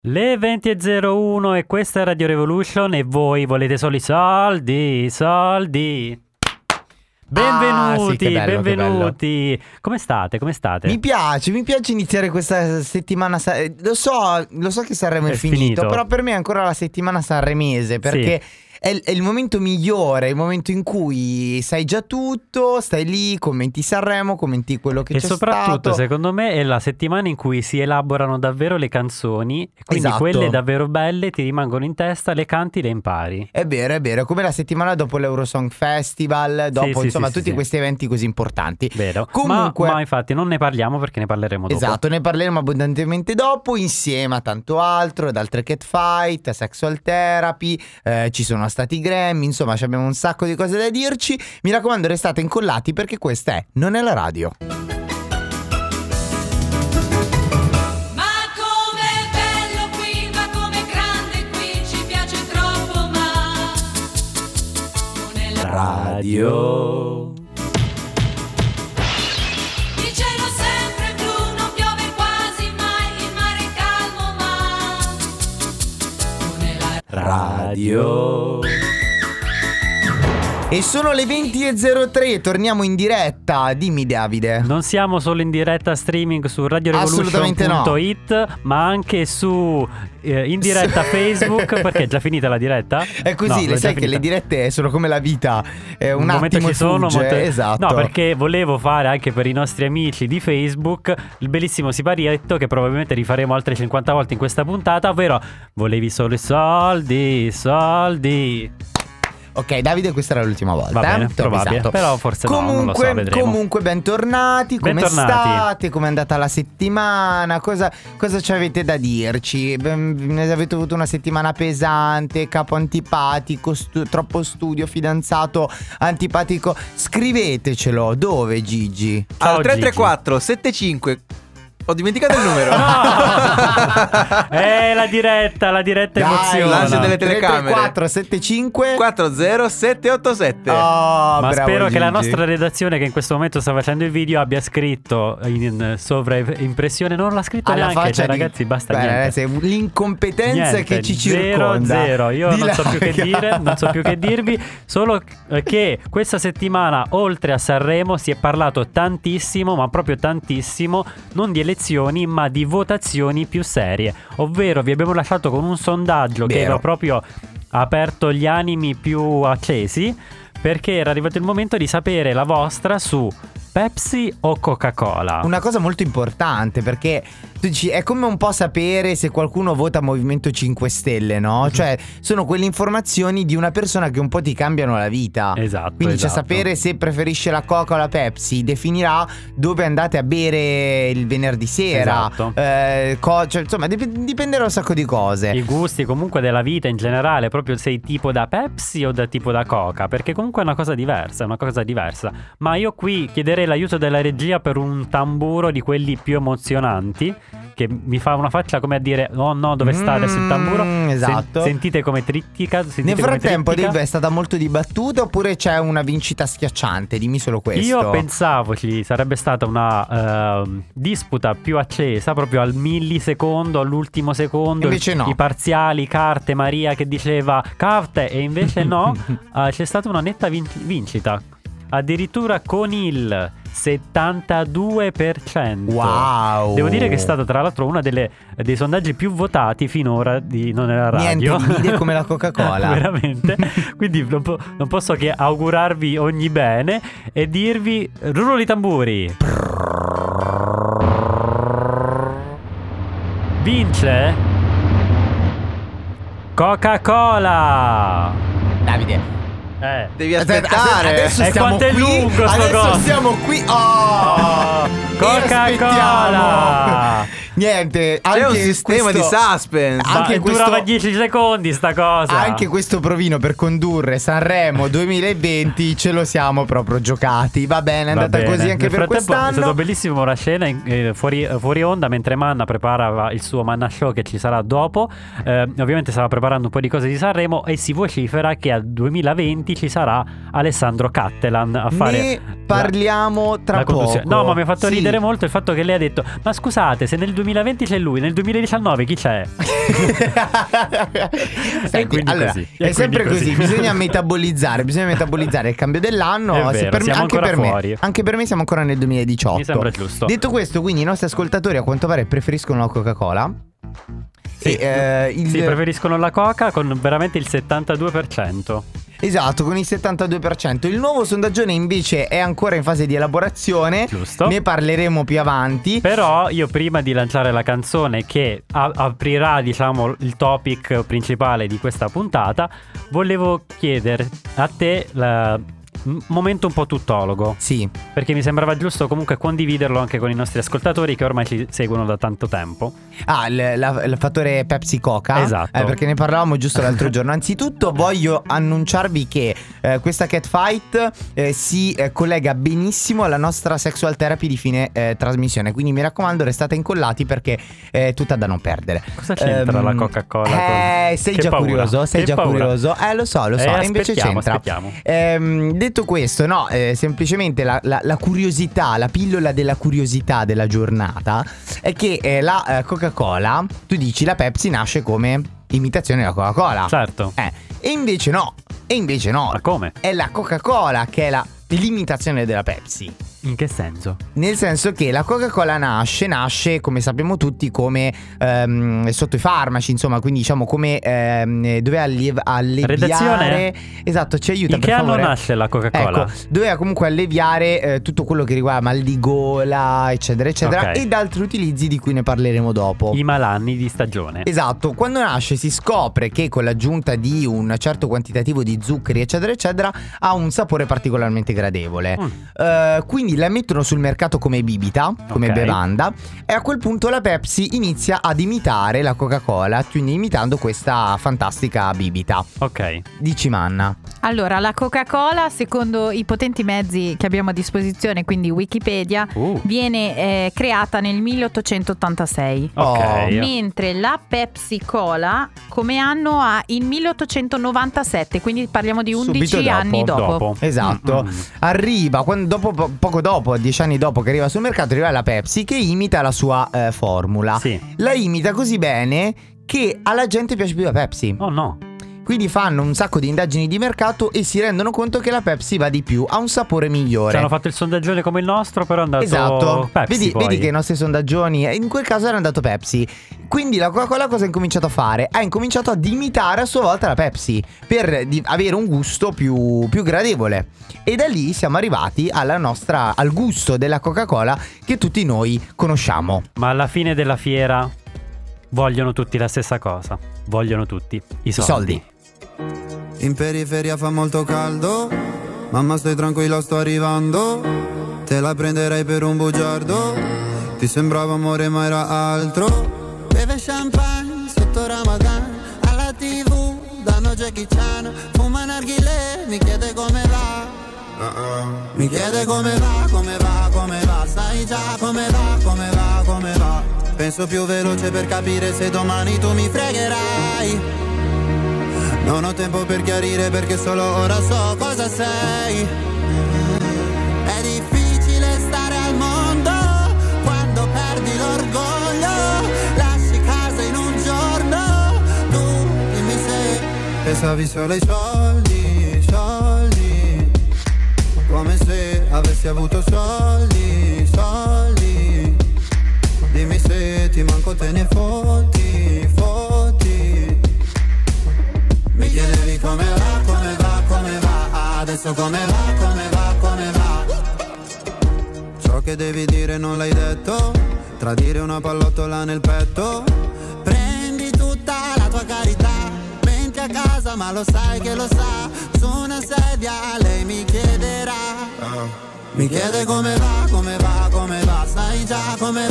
Le 20.01 e questa è Radio Revolution e voi volete solo i soldi. Benvenuti, sì, che bello, benvenuti. Come state? Mi piace iniziare questa settimana. Lo so che Sanremo è finito, però per me è ancora la settimana sanremese, perché è il momento migliore, il momento in cui sai già tutto, stai lì, commenti Sanremo, commenti quello che c'è stato. E soprattutto, secondo me, è la settimana in cui si elaborano davvero le canzoni, e quindi quelle davvero belle ti rimangono in testa, le canti, le impari. È vero, come la settimana dopo l'Eurosong Festival, dopo tutti questi eventi così importanti. Vero. Comunque, ma infatti non ne parliamo perché ne parleremo dopo. Esatto, ne parleremo abbondantemente dopo, insieme a tanto altro, ad altre Catfight, a Sexual Therapy, ci sono stati Grammy, insomma abbiamo un sacco di cose da dirci. Mi raccomando, restate incollati perché questa Non è la radio. Radio. Il cielo sempre blu, non piove quasi mai, il mare è calmo ma non è la radio. E sono le 20.03, torniamo in diretta. Dimmi Davide. Non siamo solo in diretta streaming su radiorevolution.it, ma anche su in diretta Facebook. Perché è già finita la diretta? È così, le sai che le dirette sono come la vita, un attimo ci sono, esatto. No, perché volevo fare anche per i nostri amici di Facebook il bellissimo siparietto che probabilmente rifaremo altre 50 volte in questa puntata, ovvero volevi solo i soldi. Ok Davide, questa era l'ultima volta. Va bene, probabile, esatto. Però forse non lo so, vedremo. Comunque bentornati, come state? Come è andata la settimana? Cosa ci avete da dirci? Avete avuto una settimana pesante, capo antipatico, troppo studio, fidanzato antipatico? Scrivetecelo. Dove Gigi? Al 334 75. Ho dimenticato il numero. La diretta emozione. L'ansia delle telecamere. 475 40787. Ma spero che la nostra redazione, che in questo momento sta facendo il video, abbia scritto in sovraimpressione. Non l'ha scritto alla neanche, cioè, ragazzi, basta. Ragazzi, l'incompetenza che ci circonda. Zero. Io non so più che dire, non so più che dirvi. Solo che questa settimana, oltre a Sanremo, si è parlato tantissimo, ma proprio tantissimo, non di elezioni ma di votazioni più serie. Ovvero vi abbiamo lasciato con un sondaggio che aveva proprio aperto gli animi più accesi, perché era arrivato il momento di sapere la vostra su Pepsi o Coca-Cola. Una cosa molto importante, perché tu dici, è come un po' sapere se qualcuno vota Movimento 5 Stelle, no? Cioè sono quelle informazioni di una persona che un po' ti cambiano la vita. Esatto. Quindi c'è sapere se preferisce la Coca o la Pepsi, definirà dove andate a bere il venerdì sera. Esatto. Insomma dipende da un sacco di cose. I gusti comunque della vita in generale, proprio sei tipo da Pepsi o da tipo da Coca, perché comunque è una cosa diversa, Ma io qui chiederei l'aiuto della regia per un tamburo di quelli più emozionanti, che mi fa una faccia come a dire oh no, dove sta adesso il tamburo? Esatto. Sentite come trittica. Nel frattempo Dave è stata molto dibattuta oppure c'è una vincita schiacciante? Dimmi solo questo. Io pensavo ci sarebbe stata una disputa più accesa proprio al millisecondo, all'ultimo secondo. Invece no. I parziali, carte, Maria che diceva carte, e invece no. C'è stata una netta vincita, addirittura con il 72%. Wow. Devo dire che è stato tra l'altro uno dei sondaggi più votati finora di Non è la radio. Niente divide come la Coca-Cola. Veramente. Quindi non posso che augurarvi ogni bene e dirvi rullo di tamburi. Vince Coca-Cola. Davide, devi aspettare. Adesso stiamo quanto è qui. lungo sto Adesso coso. stiamo qui. Coca-Cola. Niente, C'è un sistema di suspense. Anche durava 10 secondi sta cosa. Anche questo provino per condurre Sanremo 2020 ce lo siamo proprio giocati. Va bene, è andata così anche per quest'anno. È stato bellissimo la scena fuori onda, mentre Manna preparava il suo Manna Show che ci sarà dopo. Ovviamente stava preparando un po' di cose di Sanremo e si vocifera che al 2020 ci sarà Alessandro Cattelan a fare. Ne parliamo tra poco. No, ma mi ha fatto ridere molto il fatto che lei ha detto: ma scusate, se nel 2020 2020 c'è lui, nel 2019 chi c'è? Senti, allora, così. è sempre così, bisogna metabolizzare il cambio dell'anno. È vero, siamo anche ancora per fuori. anche per me siamo ancora nel 2018. Mi sembra giusto. Detto questo, quindi i nostri ascoltatori a quanto pare preferiscono la Coca-Cola. Sì, sì, preferiscono la Coca con veramente il 72%. Esatto, con il 72%. Il nuovo sondaggione invece è ancora in fase di elaborazione. Giusto. Ne parleremo più avanti. Però io prima di lanciare la canzone che aprirà, diciamo, il topic principale di questa puntata, volevo chiedere a te un momento un po' tuttologo. Sì. Perché mi sembrava giusto comunque condividerlo anche con i nostri ascoltatori che ormai ci seguono da tanto tempo. Il fattore Pepsi Coca. Esatto. Perché ne parlavamo giusto l'altro giorno. Anzitutto voglio annunciarvi che questa catfight si collega benissimo alla nostra sexual therapy di fine trasmissione. Quindi mi raccomando, restate incollati perché è tutta da non perdere. Cosa c'entra la Coca-Cola? Sei Che già paura. curioso? Sei Che già paura. curioso? Lo so. Invece c'entra. Aspettiamo. Detto questo, no, semplicemente la curiosità, la pillola della curiosità della giornata è che la Coca-Cola, tu dici la Pepsi nasce come imitazione della Coca-Cola. Certo. E invece no. Ma come? È la Coca-Cola che è l'imitazione della Pepsi. In che senso? Nel senso che la Coca-Cola nasce come sappiamo tutti come sotto i farmaci, insomma, quindi diciamo come doveva alleviare. Redazione? Esatto, ci aiuta, In per che favore. anno nasce la Coca-Cola? Ecco, doveva comunque alleviare tutto quello che riguarda mal di gola, eccetera eccetera, Ok. ed altri utilizzi di cui ne parleremo dopo. I malanni di stagione. Esatto, quando nasce si scopre che con l'aggiunta di un certo quantitativo di zuccheri eccetera eccetera ha un sapore particolarmente gradevole. Quindi la mettono sul mercato come bibita, come Ok. bevanda, e a quel punto la Pepsi inizia ad imitare la Coca-Cola, quindi imitando questa fantastica bibita. Ok. Dici, Manna. Allora, la Coca-Cola, secondo i potenti mezzi che abbiamo a disposizione, quindi Wikipedia, viene creata nel 1886. Ok. Mentre la Pepsi Cola come anno ha il 1897, quindi parliamo di 11 Subito anni dopo. Esatto. Arriva poco dopo, 10 anni dopo che arriva sul mercato, arriva la Pepsi che imita la sua formula. Sì. La imita così bene che alla gente piace più la Pepsi. Oh no. Quindi fanno un sacco di indagini di mercato e si rendono conto che la Pepsi va di più, ha un sapore migliore. Ci hanno fatto il sondaggione come il nostro, però è andato Esatto. Pepsi. Vedi che i nostri sondaggioni in quel caso era andato Pepsi. Quindi la Coca-Cola cosa ha incominciato a fare? Ha incominciato ad imitare a sua volta la Pepsi per avere un gusto più gradevole. E da lì siamo arrivati al gusto della Coca-Cola che tutti noi conosciamo. Ma alla fine della fiera vogliono tutti la stessa cosa. Vogliono tutti i soldi. In periferia fa molto caldo, mamma stai tranquilla sto arrivando, te la prenderei per un bugiardo, ti sembrava amore ma era altro. Beve champagne sotto Ramadan, alla TV danno Jackie Chan, fuma narghilè, mi chiede come va. Mi chiede come va, sai già come va. Penso più veloce per capire se domani tu mi fregherai. Non ho tempo per chiarire perché solo ora so cosa sei. È difficile stare al mondo quando perdi l'orgoglio. Lasci casa in un giorno, tu dimmi se pensavi solo ai soldi, soldi. Come se avessi avuto soldi, soldi. Dimmi se ti manco te ne fotti, fotti. Mi chiedevi come va, adesso come va. Ciò che devi dire non l'hai detto, tradire una pallottola nel petto. Prendi tutta la tua carità, venti a casa ma lo sai che lo sa. Su una sedia lei mi chiederà. Mi chiede come va, sai già come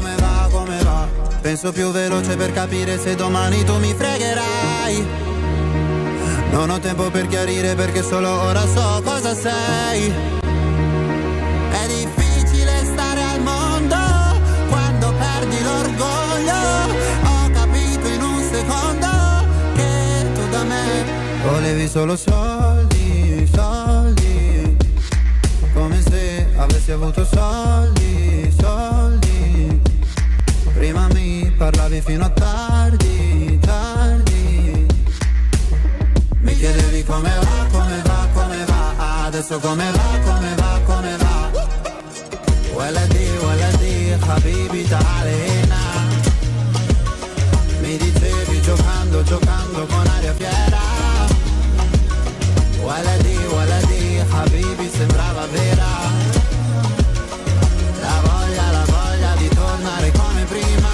va. Penso più veloce per capire se domani tu mi fregherai. Non ho tempo per chiarire perché solo ora so cosa sei. È difficile stare al mondo quando perdi l'orgoglio. Ho capito in un secondo che tu da me volevi solo soldi, soldi. Come se avessi avuto soldi, soldi. Prima parlavi fino a tardi, tardi. Mi chiedevi come va, come va, come va. Adesso come va, come va, come va. Waladi, habibi ta'alina. Mi dicevi giocando, giocando con aria fiera. Waladi, habibi sembrava vera. La voglia di tornare come prima.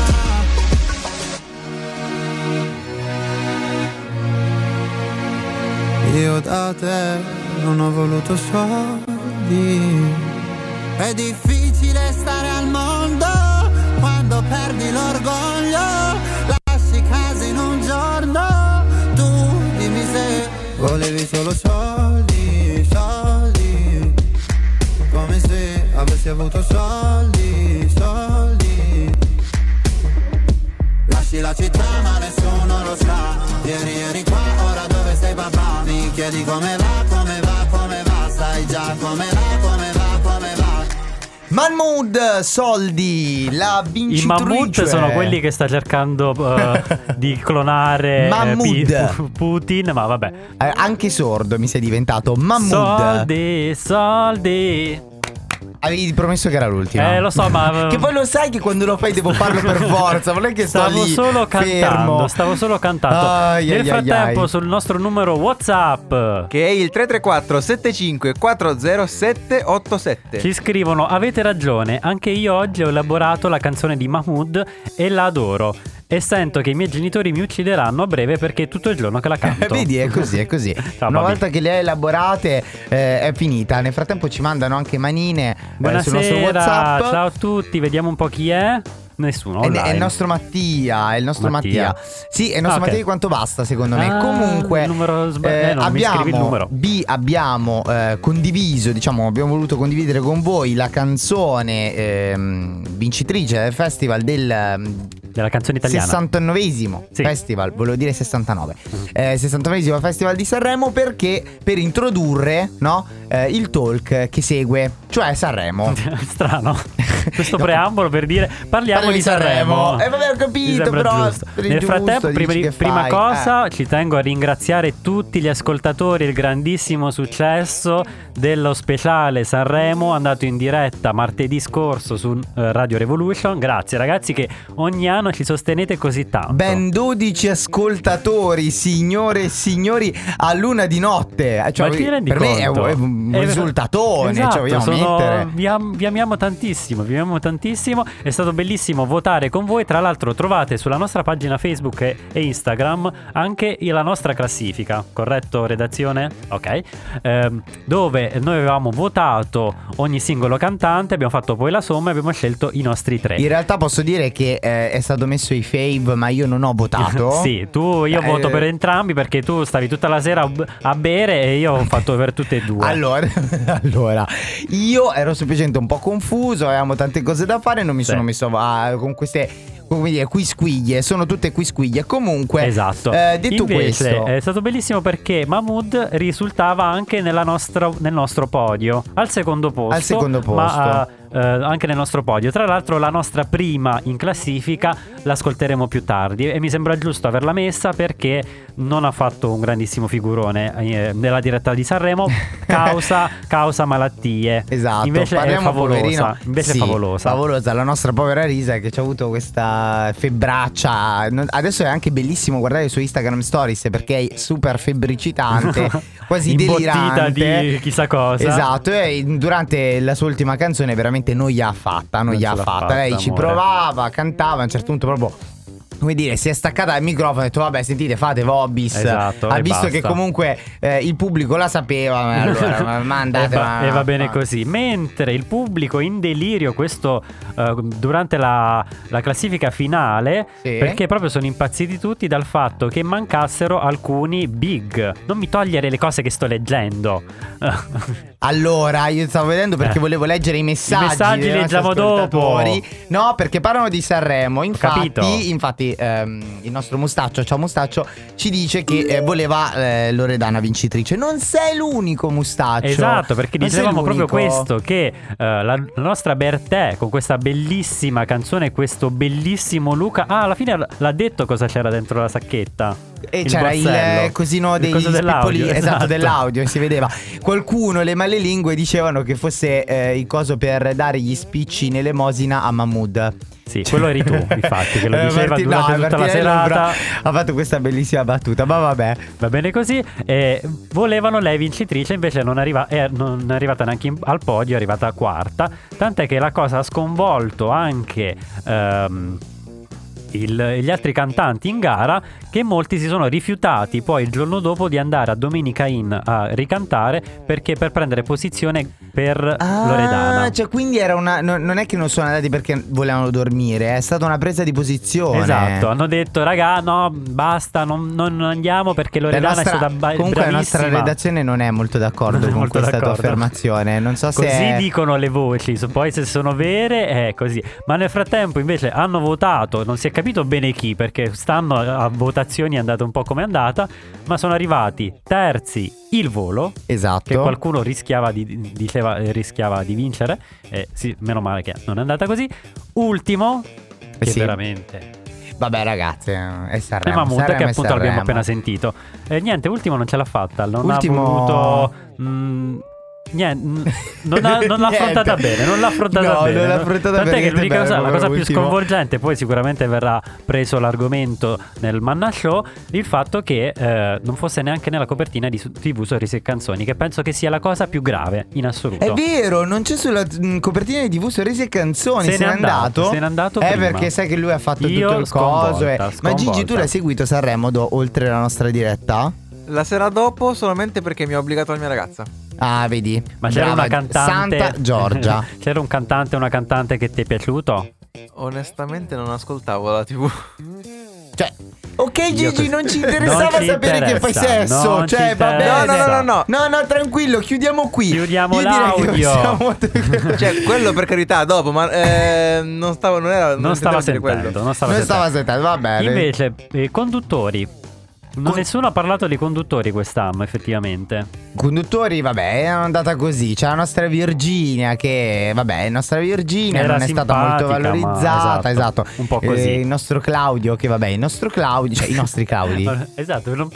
Io da te non ho voluto soldi. È difficile stare al mondo quando perdi l'orgoglio. Lasci casa in un giorno. Tu dimmi se volevi solo soldi, soldi. Come se avessi avuto soldi, soldi. Lasci la città ma nessuno lo sa. Ieri eri qua, ora dove sei papà? Mi chiedi come va, come va, come va. Sai già come va, come va, come va. Mahmood, soldi, la vincitrice. I Mahmood sono quelli che sta cercando di clonare Putin, ma vabbè. Anche sordo mi sei diventato. Mahmood. Soldi. Avevi promesso che era l'ultima. Lo so, ma che poi lo sai che quando lo fai devo farlo per forza. Non è che stavo solo cantando. Nel frattempo sul nostro numero WhatsApp, che è il 334 75 40 787, ci scrivono: avete ragione, anche io oggi ho elaborato la canzone di Mahmood e la adoro. E sento che i miei genitori mi uccideranno a breve perché è tutto il giorno che la canto. Vedi, è così, è così. Una volta che le hai elaborate è finita. Nel frattempo ci mandano anche manine sul nostro WhatsApp. Ciao a tutti, vediamo un po' chi è. Nessuno. È il nostro Mattia. È il nostro Mattia. Sì, è il nostro Mattia di quanto basta, secondo me. Comunque il numero abbiamo condiviso, diciamo, abbiamo voluto condividere con voi la canzone vincitrice del festival della canzone italiana, 69esimo festival, volevo dire 69. 69esimo festival di Sanremo, perché per introdurre il talk che segue, cioè Sanremo. Strano questo preambolo per dire parliamo di Sanremo. Vabbè, ho capito, però nel frattempo prima cosa ci tengo a ringraziare tutti gli ascoltatori, il grandissimo successo dello speciale Sanremo andato in diretta martedì scorso su Radio Revolution. Grazie ragazzi che ogni anno ci sostenete così tanto. Ben 12 ascoltatori, signore e signori, a luna di notte. Cioè, ma ti rendi per conto? Me è un risultatone. Esatto, mettere. Vi amiamo tantissimo, è stato bellissimo votare con voi. Tra l'altro trovate sulla nostra pagina Facebook e Instagram anche la nostra classifica, corretto redazione? Ok. Dove noi avevamo votato ogni singolo cantante, abbiamo fatto poi la somma e abbiamo scelto i nostri 3. In realtà posso dire che è stato messo i fave, ma io non ho votato. Sì, io voto per entrambi perché tu stavi tutta la sera a bere e io ho fatto per tutte e due. Allora, io ero semplicemente un po' confuso, avevamo tante cose da fare, non mi sono messo con queste, come dire, quisquiglie. Sono tutte quisquiglie. Comunque, esatto. Detto invece, questo, è stato bellissimo perché Mahmood risultava anche nel nostro podio, al secondo posto. Ma anche nel nostro podio. Tra l'altro la nostra prima in classifica l'ascolteremo più tardi e mi sembra giusto averla messa perché non ha fatto un grandissimo figurone nella diretta di Sanremo causa malattie. Esatto. Invece è favolosa. È favolosa la nostra povera Risa, che ci ha avuto questa febbraccia. Adesso è anche bellissimo guardare su Instagram Stories perché è super febbricitante, quasi delirante, di chissà cosa. Esatto. E durante la sua ultima canzone veramente non gli ha fatta. Lei ci provava, cantava, a un certo punto proprio, come dire, si è staccata dal microfono e ha detto vabbè, sentite, fate Vobis. Esatto, ha visto basta. Che comunque il pubblico la sapeva, allora mandate e va bene così. Mentre il pubblico in delirio questo durante la classifica finale, perché proprio sono impazziti tutti dal fatto che mancassero alcuni big. Non mi togliere le cose che sto leggendo. Allora, io stavo vedendo perché volevo leggere i messaggi. I messaggi leggiamo dopo. No, perché parlano di Sanremo. Infatti infatti il nostro Mustaccio, ciao Mustaccio, ci dice che voleva Loredana vincitrice. Non sei l'unico, Mustaccio. Esatto, perché Non sei dicevamo proprio l'unico. questo, che la nostra Bertè con questa bellissima canzone, questo bellissimo Luca, alla fine l'ha detto cosa c'era dentro la sacchetta. E Il c'era borsello. il cosino Il degli coso dell'audio, spippoli, esatto, esatto. dell'audio, si vedeva. Qualcuno, le malelingue, dicevano che fosse il coso per dare gli spicci in elemosina a Mahmood. Sì, quello eri tu, infatti, che lo diceva durante tutta la Martinello serata. ha fatto questa bellissima battuta, ma vabbè. Va bene così. Volevano lei vincitrice, invece non è arrivata neanche al podio, è arrivata quarta. Tant'è che la cosa ha sconvolto anche gli altri cantanti in gara, che molti si sono rifiutati poi il giorno dopo di andare a Domenica Inn a ricantare, perché per prendere posizione per Loredana. Cioè quindi era non è che non sono andati perché volevano dormire, è stata una presa di posizione. Esatto, hanno detto raga no basta, non andiamo perché Loredana è stata comunque la nostra bravissima. redazione non è molto d'accordo Non è con molto questa tua d'accordo. affermazione. Non so se Così dicono le voci, poi se sono vere è così. Ma nel frattempo invece hanno votato, non si è capito bene chi, perché stanno a votazioni, è andata un po' come è andata, ma sono arrivati terzi il Volo, esatto. che qualcuno rischiava di vincere, sì, meno male che non è andata così. Ultimo, che sì. veramente... Vabbè ragazzi, è E Sanremo. Mahmood, che Sanremo è appunto l'abbiamo Sanremo. appena sentito. Niente, ultimo non ce l'ha fatta. Non Ultimo- ha voluto. Niente, non l'ha affrontata Niente. bene. Non l'ha affrontata No, bene. non l'ha affrontata Tant'è bene, che l'unica niente, cosa, la beh, cosa più ultimo. sconvolgente, poi sicuramente verrà preso l'argomento nel Manna Show, il fatto che non fosse neanche nella copertina di TV Sorrisi e Canzoni, che penso che sia la cosa più grave in assoluto. È vero, non c'è sulla copertina di TV Sorrisi e Canzoni. Se n'è andato, se n'è andato prima. perché sai che lui ha fatto Io tutto il coso. Ma sconvolta. Gigi, tu l'hai seguito Sanremo oltre la nostra diretta? La sera dopo solamente perché mi ha obbligato la mia ragazza. Ah, vedi. Ma c'era Brava, una cantante Santa Giorgia. C'era un cantante, una cantante che ti è piaciuto? Onestamente non ascoltavo la TV. Cioè, ok Gigi, non ci interessava Non ci sapere che fai interessa, sesso. non Cioè, ci va bene. interessa. No, tranquillo, chiudiamo qui. Chiudiamo Io direi che l'audio. possiamo- Cioè, quello per carità, dopo, ma non stava Non stava dire quello. sentendo, non stava Non sentendo. stava sentendo, va bene. Invece, conduttori. Nessuno ha parlato di conduttori quest'anno, effettivamente. Conduttori, vabbè, è andata così. C'è la nostra Virginia che, vabbè, la nostra Virginia Era non è stata molto simpatica, ma valorizzata. Esatto. un po' così. Il nostro Claudio, che vabbè, il nostro Claudio, cioè i nostri Claudi. Esatto, per non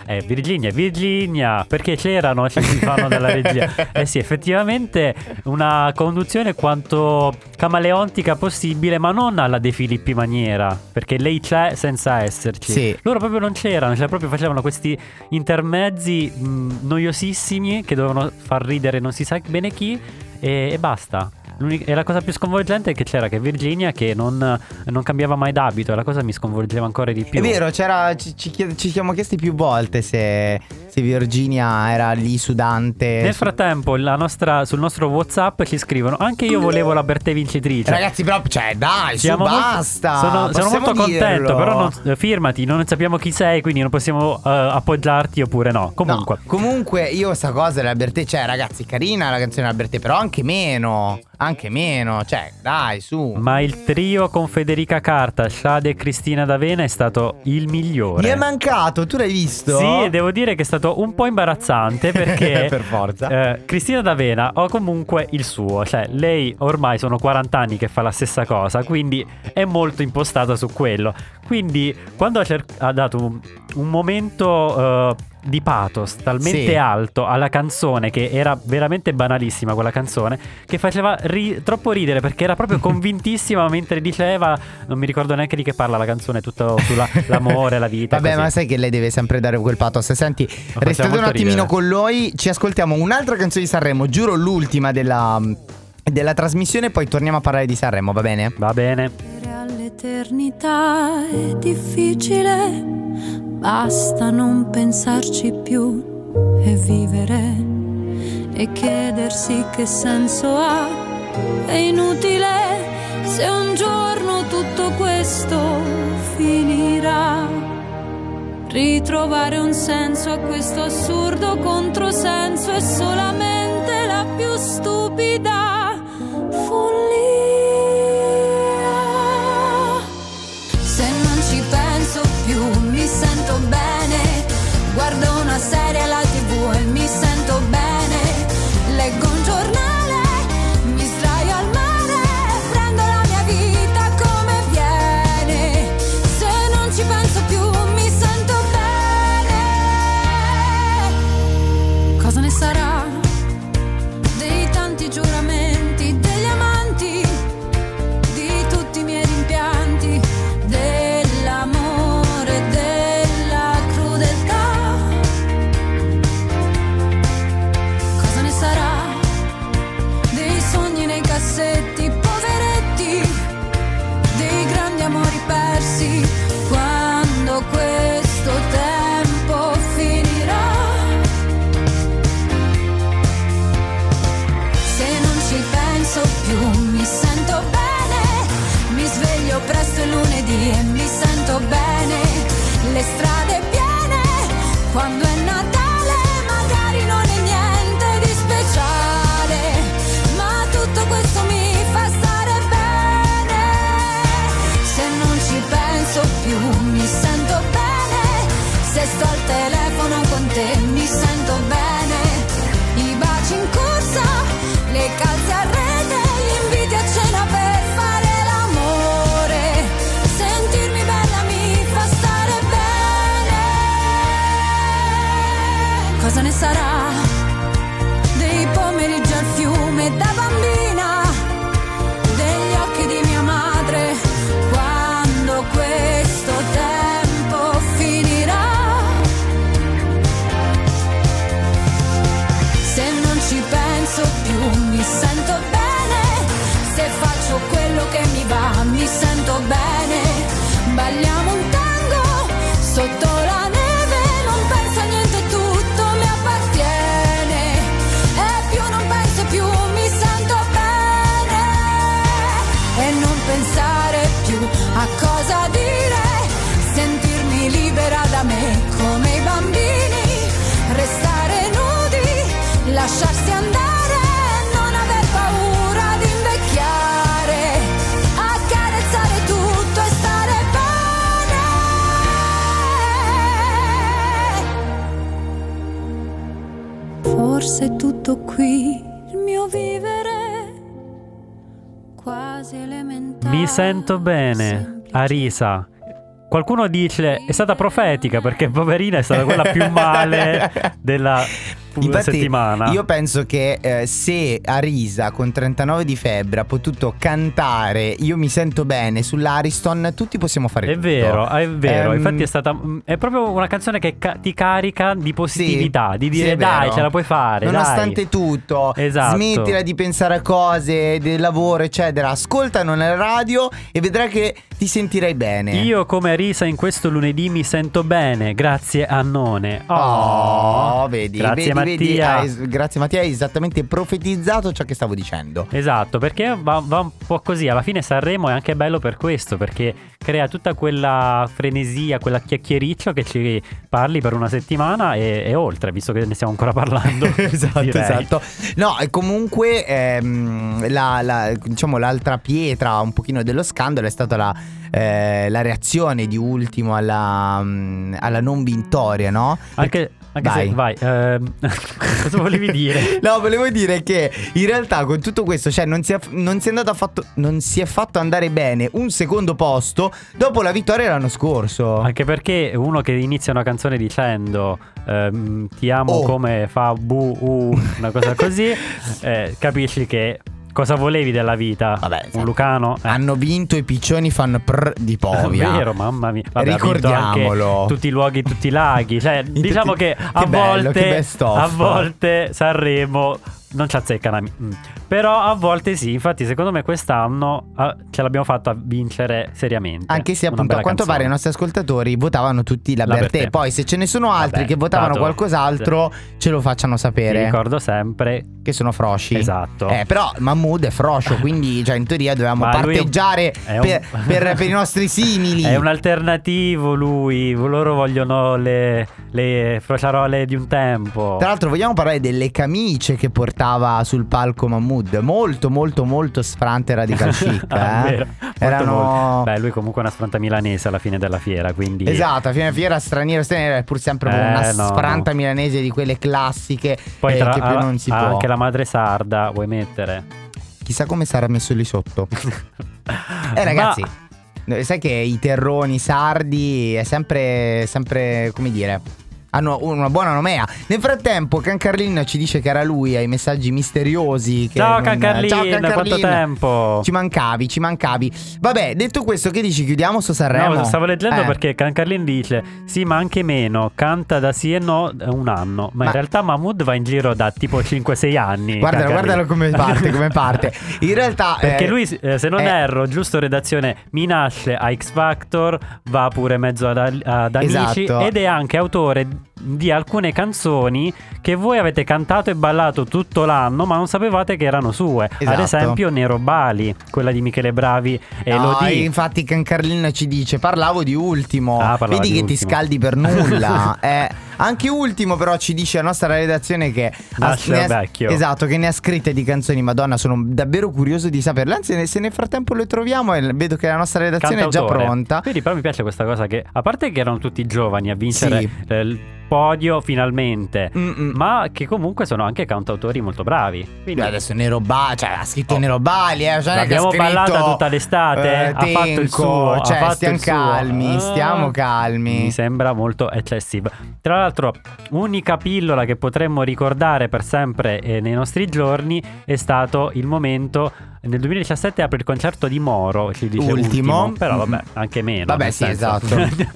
Virginia, perché c'erano, ci si fanno dalla regia. Eh sì, effettivamente una conduzione quanto camaleontica possibile, ma non alla De Filippi maniera, perché lei c'è senza esserci. Sì. Loro proprio non c'erano, cioè proprio facevano questi intermezzi noiosissimi che dovevano far ridere non si sa bene chi e basta. E la cosa più sconvolgente è che c'era che Virginia che non cambiava mai d'abito, e la cosa mi sconvolgeva ancora di più. È vero, ci siamo chiesti più volte se Virginia era lì sudante. Nel frattempo sul nostro WhatsApp ci scrivono: anche io volevo la Bertè vincitrice. Ragazzi, però, cioè, dai, Siamo basta. sono Possiamo molto contento, dirlo? però firmati, non sappiamo chi sei, quindi non possiamo appoggiarti oppure no. Comunque. No, comunque io sta cosa della Bertè, cioè ragazzi, carina la canzone della Bertè, però anche meno, cioè dai, su. Ma il trio con Federica Carta, Shade e Cristina D'Avena è stato il migliore. Mi è mancato, tu l'hai visto? Sì, e devo dire che è stato un po' imbarazzante perché Per forza. Cristina D'Avena ha comunque il suo, cioè lei ormai sono 40 anni che fa la stessa cosa, quindi è molto impostata su quello. Quindi quando ha dato un momento di pathos talmente Sì. alto alla canzone, che era veramente banalissima quella canzone, che faceva troppo ridere, perché era proprio convintissima mentre diceva, non mi ricordo neanche di che parla la canzone, tutto sull'amore, la vita. Vabbè, così. ma sai che lei deve sempre dare quel pathos. Senti, faceva restate un molto attimino ridere. con noi. Ci ascoltiamo un'altra canzone di Sanremo. Giuro l'ultima della trasmissione. Poi torniamo a parlare di Sanremo, va bene? Va bene. All'eternità è difficile, basta non pensarci più e vivere e chiedersi che senso ha. È inutile se un giorno tutto questo finirà. Ritrovare un senso a questo assurdo controsenso è solamente la più stupida follia. Se non ci le strade piene, quando è Natale magari non è niente di speciale, ma tutto questo mi fa stare bene. Se non ci penso più mi sento bene, se sto al telefono con te mi sento bene. I baci in corsa, le calze a rete, gli inviti a cena per fare l'amore, sentirmi bella mi fa stare bene. Cosa ne sarà dei pomeriggi al fiume da bambina, degli occhi di mia madre, quando questo tempo finirà? Se non ci penso più mi sento bene, se faccio quello che mi va mi sento bene. Balliamo un tango sotto la neve, non penso a niente, tutto mi appartiene, e più non penso più mi sento bene. E non pensare più a cosa dire, sentirmi libera da me come i bambini, restare nudi, lasciarsi andare, non aver paura di invecchiare, accarezzare tutto e stare bene. Forse è tutto qui, il mio vivere quasi elementare. Mi sento bene, semplice. Arisa. Qualcuno dice è stata profetica perché poverina è stata quella più male della settimana. Io penso che se Arisa con 39 di febbre ha potuto cantare Io mi sento bene sull'Ariston, tutti possiamo fare È tutto. vero, è vero. Infatti è proprio una canzone che ti carica di positività, di dire sì, è dai, vero. ce la puoi fare, nonostante dai. tutto. Esatto. Smettila di pensare a cose del lavoro eccetera, ascoltano nella radio e vedrai che ti sentirai bene. Io come Arisa in questo lunedì mi sento bene, grazie Annone. Vedi, grazie Mattia. Grazie Mattia, hai esattamente profetizzato ciò che stavo dicendo. Esatto, perché va un po' così. Alla fine Sanremo è anche bello per questo, perché crea tutta quella frenesia, quella chiacchiericcio che ci parli per una settimana e oltre, visto che ne stiamo ancora parlando. Esatto. No, e comunque diciamo l'altra pietra un pochino dello scandalo è stata la reazione di Ultimo alla non vittoria, no? Anche Vai. se vai, cosa volevi dire? No, volevo dire che in realtà con tutto questo, cioè non si è fatto andare bene un secondo posto dopo la vittoria l'anno scorso. Anche perché uno che inizia una canzone dicendo ti amo come fa una cosa così, capisci che cosa volevi della vita? Vabbè, un Lucano? Hanno vinto i piccioni fan di Povia. È vero, mamma mia. Vabbè, ricordiamolo. Anche tutti i luoghi, tutti i laghi. Cioè, diciamo che a bello, che best of. volte Sanremo non ci azzeccano. Però a volte sì. Infatti secondo me quest'anno ce l'abbiamo fatto a vincere seriamente. Anche se appunto a quanto pare i nostri ascoltatori votavano tutti la Bertè. Poi se ce ne sono altri che votavano qualcos'altro, ce lo facciano sapere. Ti ricordo sempre che sono frosci. Esatto. Però Mahmood è froscio, quindi in teoria dovevamo parteggiare per i nostri simili. È un alternativo lui. Loro vogliono le frociarole di un tempo. Tra l'altro vogliamo parlare delle camicie che portava sul palco Mahmood. Molto molto molto sfrante radical chic. Vero. Erano... Beh, lui comunque è una sfranta milanese alla fine della fiera, quindi... Esatto, alla fine della fiera straniero è pur sempre una sfranta milanese di quelle classiche. Poi che più non si può. Anche la madre sarda vuoi mettere? Chissà come sarà messo lì sotto. Ragazzi, sai che i terroni sardi è sempre come dire, hanno una buona nomea. Nel frattempo Cancarlin ci dice che era lui ai messaggi misteriosi che Ciao Cancarlin, quanto tempo. Ci mancavi. Vabbè, detto questo, che dici, chiudiamo su Sanremo? No, stavo leggendo perché Cancarlin dice sì, ma anche meno, canta da sì e no un anno. Ma in realtà Mahmood va in giro da tipo 5-6 anni. Guardalo come parte. In realtà perché lui, se non erro, giusto redazione, mi nasce a X Factor, va pure mezzo ad Amici, esatto. ed è anche autore di alcune canzoni che voi avete cantato e ballato tutto l'anno, ma non sapevate che erano sue. Esatto. Ad esempio Nero Bali, quella di Michele Bravi e Elodie. Infatti Can Carlin ci dice: parlavo di Ultimo. Vedi che ti Ultimo. scaldi per nulla. Anche Ultimo però ci dice la nostra redazione che vecchio. Esatto, che ne ha scritte di canzoni. Madonna, sono davvero curioso di saperle. Anzi, se nel frattempo le troviamo, e vedo che la nostra redazione è già pronta. Vedi, però mi piace questa cosa che, a parte che erano tutti giovani a vincere il podio finalmente, ma che comunque sono anche cantautori molto bravi. Quindi adesso Nero Bali, cioè ha scritto Nero Bali, l'abbiamo ballata tutta l'estate, ha fatto il suo, cioè stiamo stiamo calmi. Mi sembra molto eccessivo. Tra l'altro, unica pillola che potremmo ricordare per sempre nei nostri giorni è stato il momento. Nel 2017 apre il concerto di Moro, ci dice ultimo, però vabbè, anche meno. Vabbè, sì, esatto.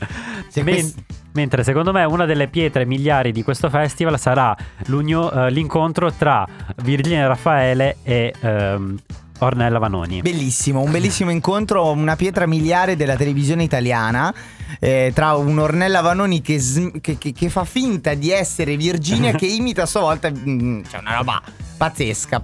Mentre secondo me una delle pietre miliari di questo festival sarà l'incontro tra Virginia Raffaele e Ornella Vanoni. Bellissimo, un bellissimo incontro, una pietra miliare della televisione italiana, tra un Ornella Vanoni che fa finta di essere Virginia, che imita a sua volta, cioè una roba pazzesca.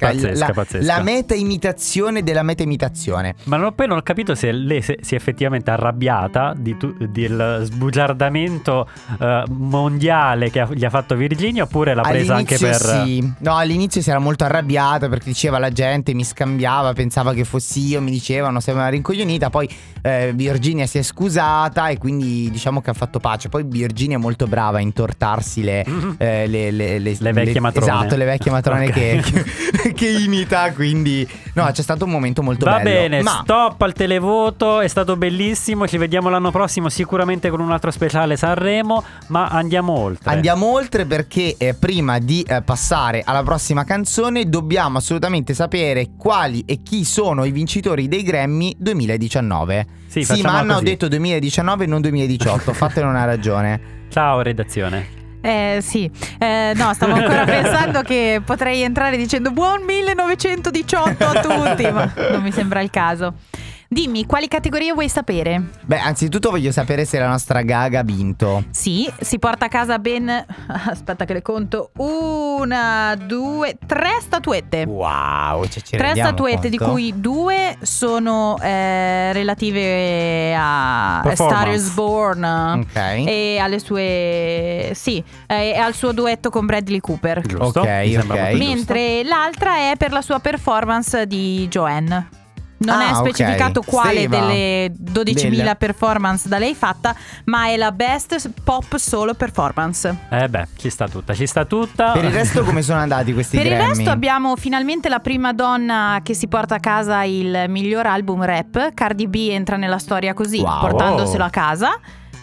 La meta imitazione della meta imitazione. Ma poi non ho capito se lei si è effettivamente arrabbiata del sbugiardamento mondiale che gli ha fatto Virginia, oppure l'ha presa anche per... Sì. No, all'inizio si era molto arrabbiata perché diceva la gente mi scambiava, pensava che fossi io, mi dicevano, sei una rincoglionita. Poi Virginia si è scusata e quindi diciamo che ha fatto pace. Poi Virginia è molto brava a intortarsi le vecchie matrone. Esatto, le vecchie matrone. Okay. che imita, quindi no, c'è stato un momento molto bello. Va bene, stop al televoto, è stato bellissimo, ci vediamo l'anno prossimo sicuramente con un altro speciale Sanremo, ma andiamo oltre perché prima di passare alla prossima canzone dobbiamo assolutamente sapere quali e chi sono i vincitori dei Grammy 2019. Sì, ma hanno detto 2019 non 2018, fatene una ragione. Ciao redazione. Sì, no, stavo ancora pensando che potrei entrare dicendo buon 1918 a tutti, ma non mi sembra il caso. Dimmi, quali categorie vuoi sapere? Beh, anzitutto voglio sapere se la nostra Gaga ha vinto. Sì, si porta a casa ben... Aspetta che le conto. 1, 2, 3 statuette. Wow, ci 3 statuette, di cui 2 sono relative a Star is Born, e alle sue... Sì, e al suo duetto con Bradley Cooper. Giusto. Ok. Mentre l'altra è per la sua performance di Joanne. Non è specificato quale delle 12.000 performance da lei fatta, ma è la best pop solo performance. Ci sta tutta. Per il resto come sono andati questi Grammy? Per il resto abbiamo finalmente la prima donna che si porta a casa il miglior album rap. Cardi B entra nella storia così, portandoselo a casa.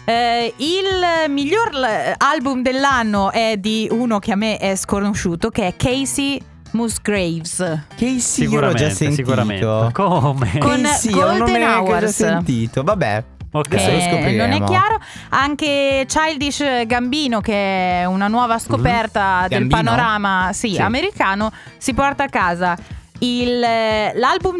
Il miglior album dell'anno è di uno che a me è sconosciuto, che è Casey Musgraves. Casey io l'ho già sentito. Sicuramente. Come? Con Golden Hours. Ho già sentito. Vabbè. Okay. Lo scopriremo. Non è chiaro. Anche Childish Gambino, che è una nuova scoperta del panorama americano, si porta a casa l'album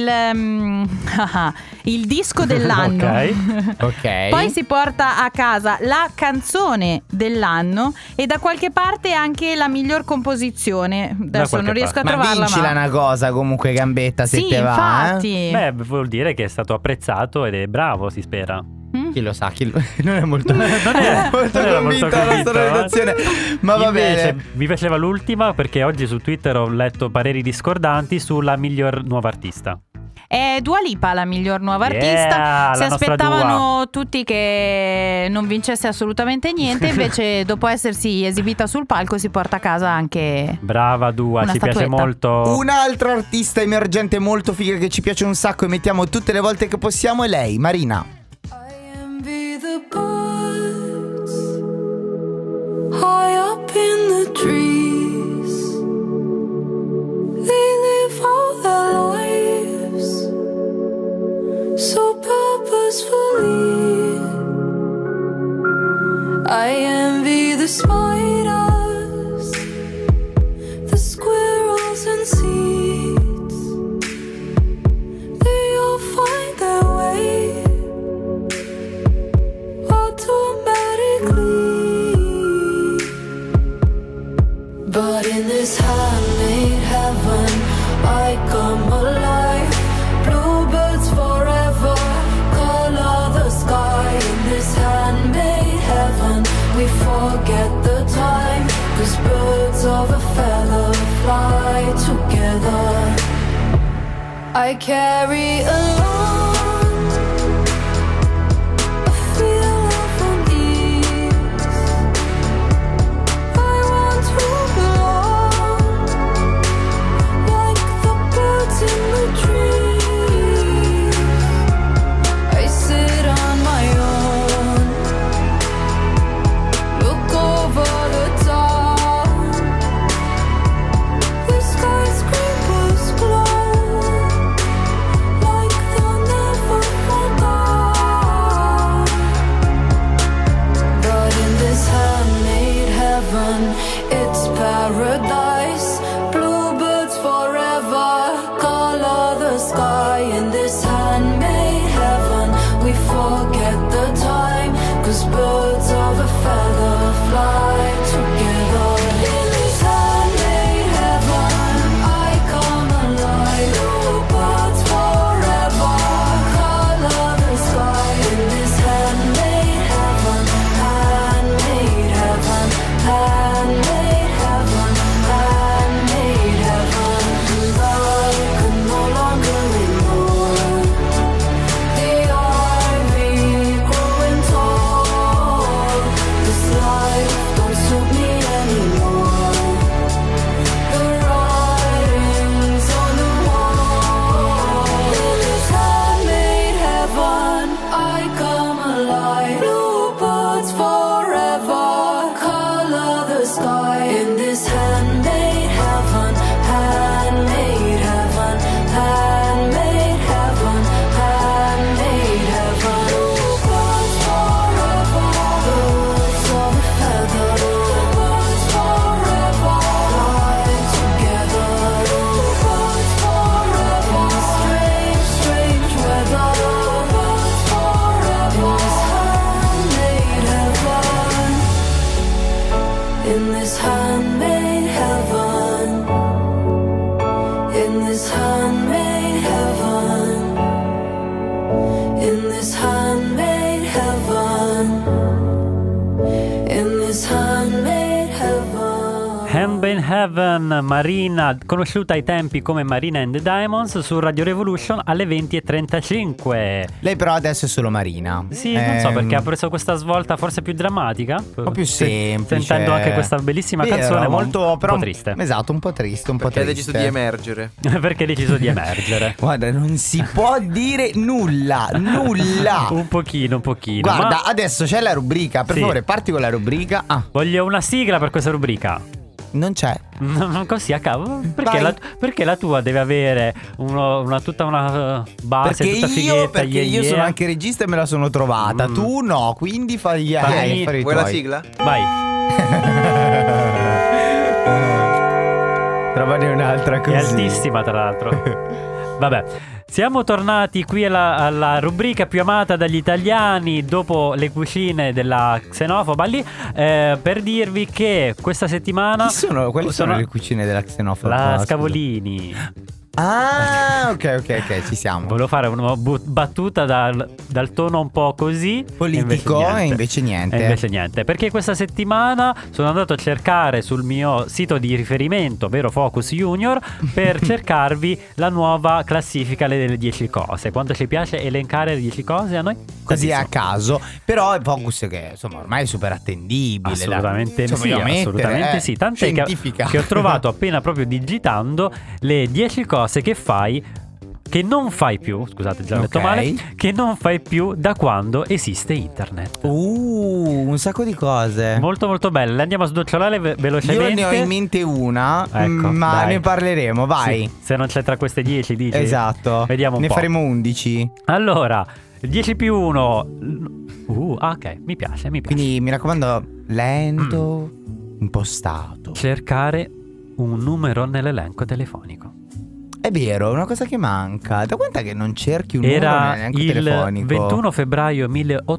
il disco dell'anno. Ok. Poi si porta a casa la canzone dell'anno e da qualche parte anche la miglior composizione. Adesso non riesco a trovarla. Vincila una cosa comunque, Gambetta, se te va. Infatti. Vuol dire che è stato apprezzato ed è bravo, si spera. Chi lo sa, non è molto convinta la nostra redazione. Ma va bene. Mi piaceva l'ultima perché oggi su Twitter ho letto pareri discordanti sulla miglior nuova artista. È Dua Lipa la miglior nuova artista. Si aspettavano tutti che non vincesse assolutamente niente. Invece dopo essersi esibita sul palco si porta a casa anche brava Dua, ci piace molto. Un'altra artista emergente molto figa che ci piace un sacco e mettiamo tutte le volte che possiamo è lei, Marina. The birds high up in the trees, they live all their lives so purposefully. I envy the spiders, the squirrels and seeds, they all find their way automatically. this handmade heaven, I come alive. Bluebirds forever, color the sky. In this handmade heaven, we forget the time, 'cause birds of a feather fly together. I carry along a feel of unease. I want to belong, like the birds in the trees. I sit on my own, look over the top. The skyscrapers glow, like they'll never fall down. But in this handmade heaven, it's paradise. Bluebirds forever, color the sky. In this handmade heaven, we forget the time, 'cause birds of a feather fly together. In this handmade heaven, I come alive. Bluebirds forever, color the sky. In this handmade heaven, handmade heaven, handmade heaven, handmade heaven. And I can no longer ignore the ivy growing tall. This life don't suit me anymore. The writing's on the wall. In this handmade heaven, I come alive. Bluebirds forever, color the sky. In this handmade heaven, handmade heaven, handmade heaven, handmade heaven. Bluebirds forever, birds of a feather. Bluebirds forever, fly together. Bluebirds forever, strange, strange weather. Bluebirds forever, in this handmade heaven. In this handmade heaven, in this handmade heaven, in this handmade heaven. Handmade Heaven, Marina, conosciuta ai tempi come Marina and the Diamonds, su Radio Revolution alle 20:35. Lei però adesso è solo Marina. Sì, non so perché ha preso questa svolta forse più drammatica, un po' più semplice. Sentendo anche questa bellissima Vero, canzone, molto, però un po' triste. Esatto, un po' triste, un po' Perché ha triste. deciso di emergere. Perché ha deciso di emergere. Guarda, non si può dire nulla, nulla. Un pochino. Guarda, Ma adesso c'è la rubrica, per Sì. favore, parti con la rubrica. Ah, voglio una sigla per questa rubrica. non c'è. Così a caso. Vai. Perché la tua deve avere tutta una base, Perché tutta fighetta. perché io sono anche regista e me la sono trovata. Tu no, quindi fai Fammi- i Vuoi la tuoi. sigla? Vai. Trovane un'altra così. È altissima, tra l'altro. Vabbè, siamo tornati qui alla rubrica più amata dagli italiani dopo le cucine della xenofoba lì, per dirvi che questa settimana Chi sono? Quali sono le cucine della xenofoba? La Scusa. Scavolini. Ah, ok, ci siamo. Volevo fare una battuta dal tono un po' così Politico e invece niente. Perché questa settimana sono andato a cercare sul mio sito di riferimento, ovvero Focus Junior, per cercarvi la nuova classifica delle 10 cose. Quanto ci piace elencare le 10 cose a noi? Così a Tantissimo. caso. Però è Focus che insomma ormai è super attendibile. Assolutamente Insomma, sì, voglio mettere, assolutamente sì. Tant'è scientifica. che ho trovato appena proprio digitando le 10 cose che fai, che non fai più, scusate già ho detto Ok. male, che non fai più da quando esiste internet. Un sacco di cose. Molto molto belle, le andiamo a sdocciolare velocemente. Io ne ho in mente una, Ecco, ma dai. ne parleremo, vai. Sì, se non c'è tra queste 10 dici. Esatto. Vediamo un ne po'. faremo 11. Allora, 10 più 1. Ok, mi piace. Quindi mi raccomando, lento, impostato. Cercare un numero nell'elenco telefonico. È vero, è una cosa che manca. Da quant'è che non cerchi un numero Era nell'elenco il telefonico? 21 febbraio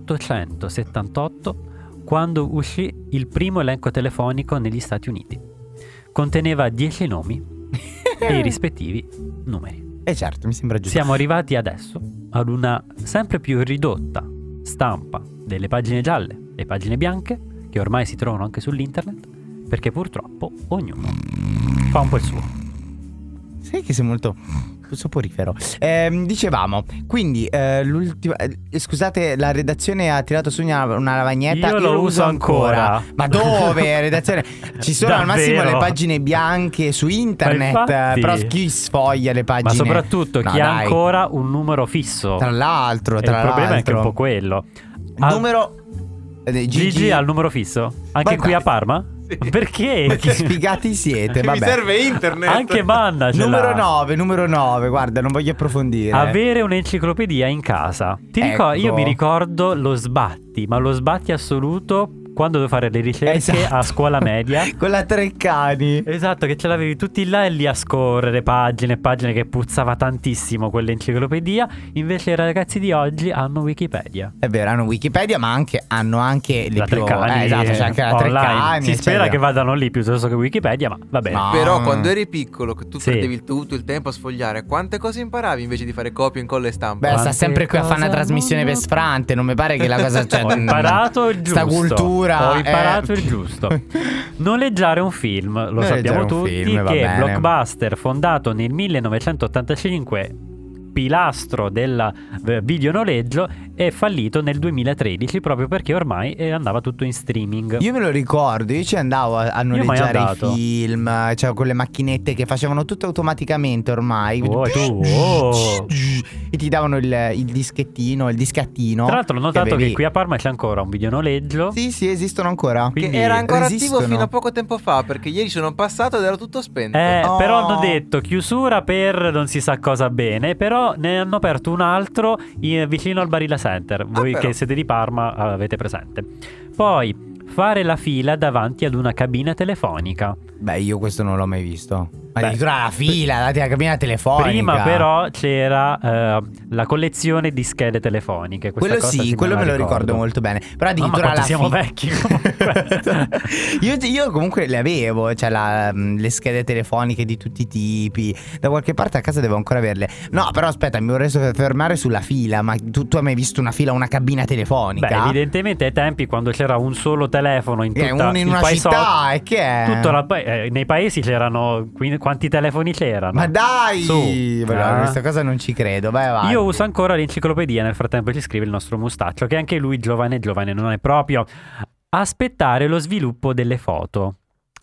1878 quando uscì il primo elenco telefonico negli Stati Uniti. conteneva 10 nomi e i rispettivi numeri. Certo, mi sembra giusto. Siamo arrivati adesso ad una sempre più ridotta stampa delle pagine gialle e pagine bianche, che ormai si trovano anche sull'internet, perché purtroppo ognuno fa un po' il suo. Sai che sei molto soporifero. Dicevamo, quindi l'ultima. Scusate, la redazione ha tirato su una lavagnetta. Io lo uso ancora. Ma dove? Redazione? Ci sono al massimo le pagine bianche su internet. Però chi sfoglia le pagine? Ma soprattutto chi ha ancora un numero fisso. Tra l'altro, il problema è anche un po' quello. Numero Gigi ha il numero fisso? Anche qui a Parma? Perché? Ma che sfigati siete? Vabbè. Mi serve internet. Anche Manna ce numero l'ha. 9, guarda, non voglio approfondire. Avere un'enciclopedia in casa. Io mi ricordo lo sbatti, ma lo sbatti assoluto quando dovevo fare le ricerche a scuola media. Con la Treccani. Esatto, che ce l'avevi tutti là e lì a scorrere pagine e pagine, che puzzava tantissimo quell'enciclopedia. Invece i ragazzi di oggi hanno Wikipedia. È vero, hanno Wikipedia, ma hanno anche le la Treccani. Esatto, c'è anche la Treccani. Si spera che vadano lì piuttosto che Wikipedia, ma va bene. No. Però quando eri piccolo, che tu perdevi tutto il tempo a sfogliare, quante cose imparavi invece di fare copia, incolla e stampa? Beh, sta sempre qui a fare una trasmissione per sfrante. Non mi pare che la cosa ho imparato il giusto. Sta cultura. Ho imparato il giusto. Noleggiare un film, lo sappiamo tutti, che Blockbuster, fondato nel 1985, pilastro del videonoleggio, è fallito nel 2013 proprio perché ormai andava tutto in streaming. Io me lo ricordo, io ci andavo a noleggiare i film, cioè con le macchinette che facevano tutto automaticamente ormai. E ti davano il dischettino, il discattino. Tra l'altro ho notato che qui a Parma c'è ancora un videonoleggio. Sì, esistono ancora. Che era ancora attivo fino a poco tempo fa, perché ieri sono passato ed era tutto spento. Però hanno detto chiusura per non si sa cosa bene. Però ne hanno aperto un altro vicino al Barilla Center. Voi che siete di Parma avete presente. Poi fare la fila davanti ad una cabina telefonica. Beh, io questo non l'ho mai visto. Ma addirittura la fila davanti alla cabina telefonica. Prima però c'era la collezione di schede telefoniche. Quello quello me lo ricordo molto bene. Però addirittura siamo vecchi comunque. io comunque le avevo, cioè le schede telefoniche di tutti i tipi. Da qualche parte a casa devo ancora averle. No, però aspetta, mi vorrei fermare sulla fila. Ma tu hai mai visto una fila, una cabina telefonica? Beh, evidentemente ai tempi quando c'era un solo telefono in tutta uno in una città, e che è? Nei paesi c'erano quanti telefoni c'erano? Ma dai! Questa cosa non ci credo. Vai avanti. Io uso ancora l'enciclopedia. Nel frattempo ci scrive il nostro Mustaccio, che anche lui giovane non è proprio. Aspettare lo sviluppo delle foto.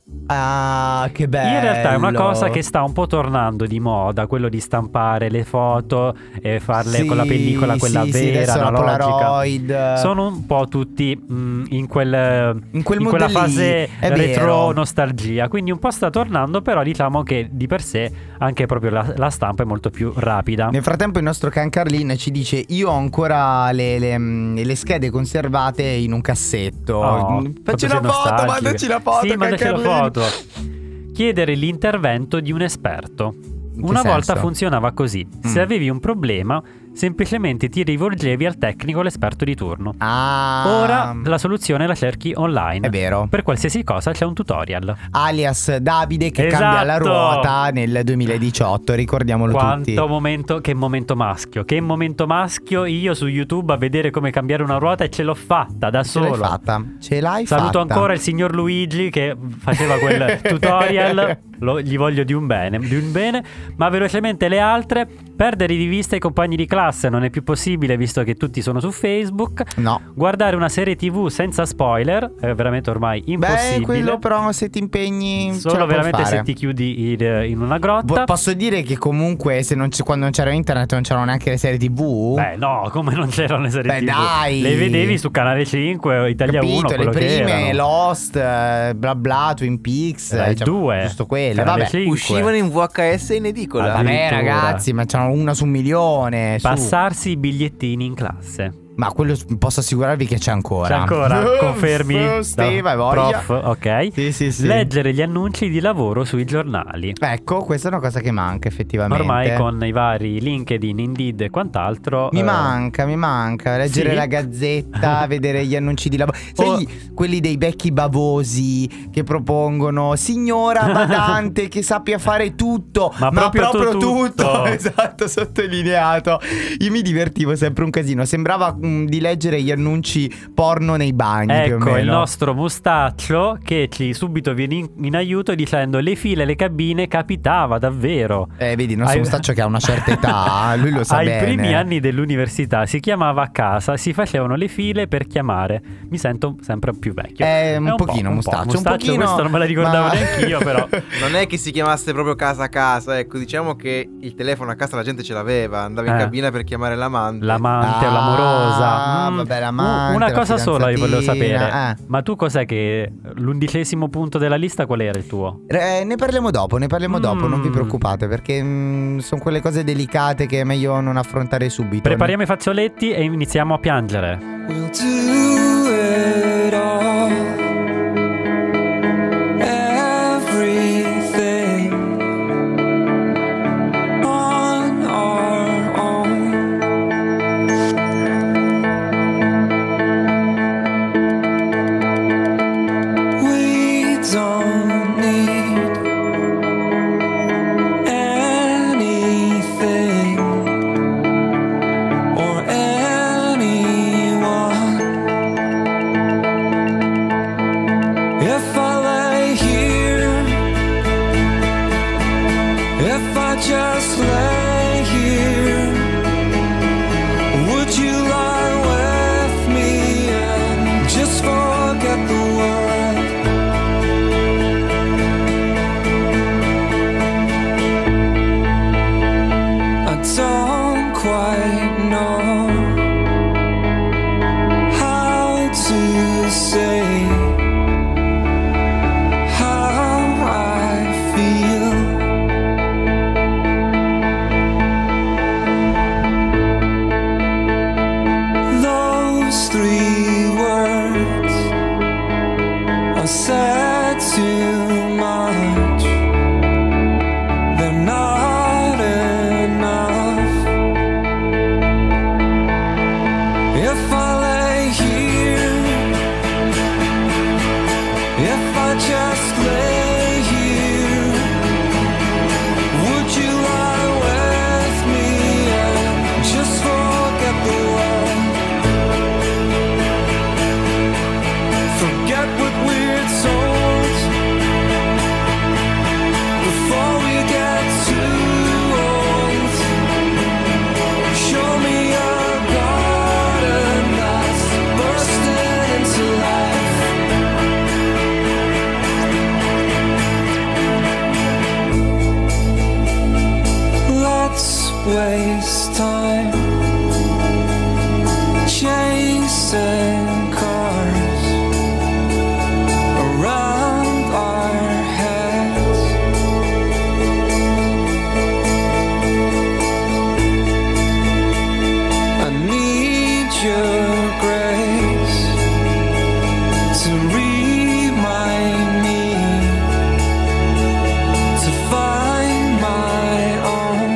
Ah, che bello. In realtà è una cosa che sta un po' tornando di moda, quello di stampare le foto e farle con la pellicola, quella vera, analogica. Sono un po' tutti in quella fase retro nostalgia. Quindi un po' sta tornando, però diciamo che di per sé anche proprio la stampa è molto più rapida. Nel frattempo il nostro Can Carlin ci dice: io ho ancora le schede conservate in un cassetto. Facci una foto, mandaci la foto. Sì, mandaci la foto. Chiedere l'intervento di un esperto. Una volta funzionava così: se avevi un problema, semplicemente ti rivolgevi al tecnico, l'esperto di turno. Ora la soluzione la cerchi online. È vero. Per qualsiasi cosa c'è un tutorial. Alias Davide che cambia la ruota nel 2018, ricordiamolo tutti. Che momento maschio. Io su YouTube a vedere come cambiare una ruota e ce l'ho fatta da solo. Ce l'hai fatta. Saluto ancora il signor Luigi che faceva quel tutorial. Gli voglio di un bene. Ma velocemente le altre: perdere di vista i compagni di classe non è più possibile, visto che tutti sono su Facebook. No. Guardare una serie TV senza spoiler è veramente ormai impossibile. Beh, quello però se ti impegni solo veramente se ti chiudi in una grotta. Posso dire che comunque quando non c'era internet non c'erano neanche le serie TV? Beh no, come non c'erano le serie TV? Dai. Le vedevi su Canale 5 o Italia 1, quello le prime, che Lost, bla bla, Twin Peaks, 2, giusto quelle. Vabbè, uscivano in VHS in edicola. Vabbè ragazzi, ma c'erano una su 1 milione. Passarsi i bigliettini in classe. Ma quello posso assicurarvi che c'è ancora. C'è ancora, confermi? Steve, hai voglia. Prof, ok. Sì. Leggere gli annunci di lavoro sui giornali. Ecco, questa è una cosa che manca effettivamente. Ormai con i vari LinkedIn, Indeed e quant'altro Mi manca leggere sì? la gazzetta, vedere gli annunci di lavoro. Sai, quelli dei vecchi bavosi che propongono signora badante che sappia fare tutto, ma proprio tutto. Esatto, sottolineato. Io mi divertivo sempre un casino, sembrava di leggere gli annunci porno nei bagni, più o meno. Ecco il nostro Mustaccio che ci subito viene in aiuto dicendo le file, le cabine capitava davvero. Vedi, il nostro Mustaccio che ha una certa età, lui lo sa bene. Ai primi anni dell'università si chiamava a casa, si facevano le file per chiamare. Mi sento sempre più vecchio. Un pochino Mustaccio, un pochino, questo non me la ricordavo neanche io, però. Non è che si chiamasse proprio casa a casa, ecco, diciamo che il telefono a casa la gente ce l'aveva, andava in cabina per chiamare l'amante o l'amorosa. Vabbè, l'amante, una cosa sola io volevo sapere. Ma tu cos'è che l'11° punto della lista qual era il tuo? Ne parliamo dopo, non vi preoccupate, perché sono quelle cose delicate che è meglio non affrontare subito. Prepariamo i fazzoletti e iniziamo a piangere. We'll do it all. Everything on our own. We don't need anything or anyone. If I lay here, if I just lay here, would you lie with me and just forget the world? I don't quite know how to say how I feel. Those 3 words are said too much. They're not enough. If I lay here, if I just lay here, would you lie with me and just forget the world? Forget what we're told before we get too old. Show me a garden that's bursting into life. Let's waste time chasing cars around our heads. I need your grace to remind me to find my own.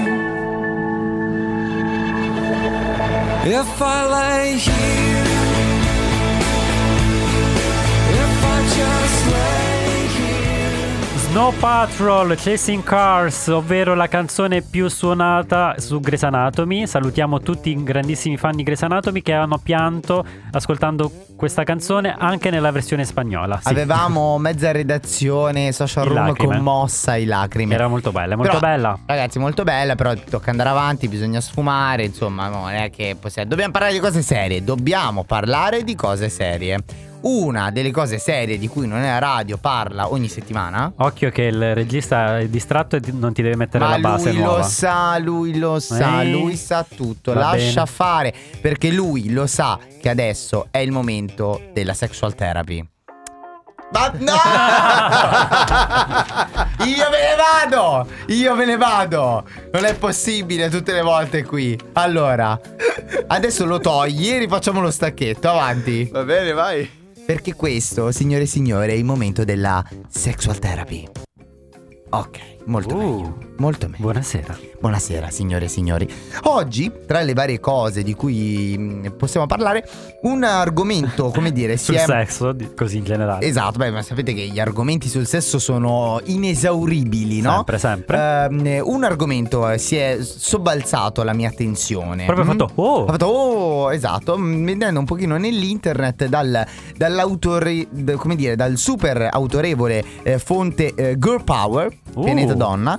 If I lay here, if I just lay here. Snow Patrol, Chasing Cars, ovvero la canzone più suonata su Grey's Anatomy. Salutiamo tutti i grandissimi fan di Grey's Anatomy che hanno pianto ascoltando questa canzone anche nella versione spagnola. Sì. Avevamo mezza redazione, social room lacrime. commossa, i lacrime. Era molto bella, molto bella. Ragazzi, molto bella, però tocca andare avanti, bisogna sfumare, insomma, non è che possiamo. Dobbiamo parlare di cose serie, dobbiamo parlare di cose serie. Una delle cose serie di cui Non è la radio parla ogni settimana. Occhio che il regista è distratto e non ti deve mettere la base nuova. Lui lo sa, lui sa tutto. Lascia fare, perché lui lo sa che adesso è il momento della sexual therapy. Ma no! Io me ne vado. Non è possibile tutte le volte qui. Allora, adesso lo togli e rifacciamo lo stacchetto. Avanti. Va bene, vai. Perché questo, signore e signori, è il momento della sexual therapy. Ok, molto meglio. Molto meglio. Buonasera. Buonasera, signore e signori. Oggi, tra le varie cose di cui possiamo parlare, un argomento, come dire, Sul sesso, così in generale. Esatto, beh, ma sapete che gli argomenti sul sesso sono inesauribili, no? Sempre. Un argomento si è sobbalzato alla mia attenzione. Proprio Ha fatto esatto, vedendo un pochino nell'internet dal super autorevole fonte Girl Power, Pianeta Donna,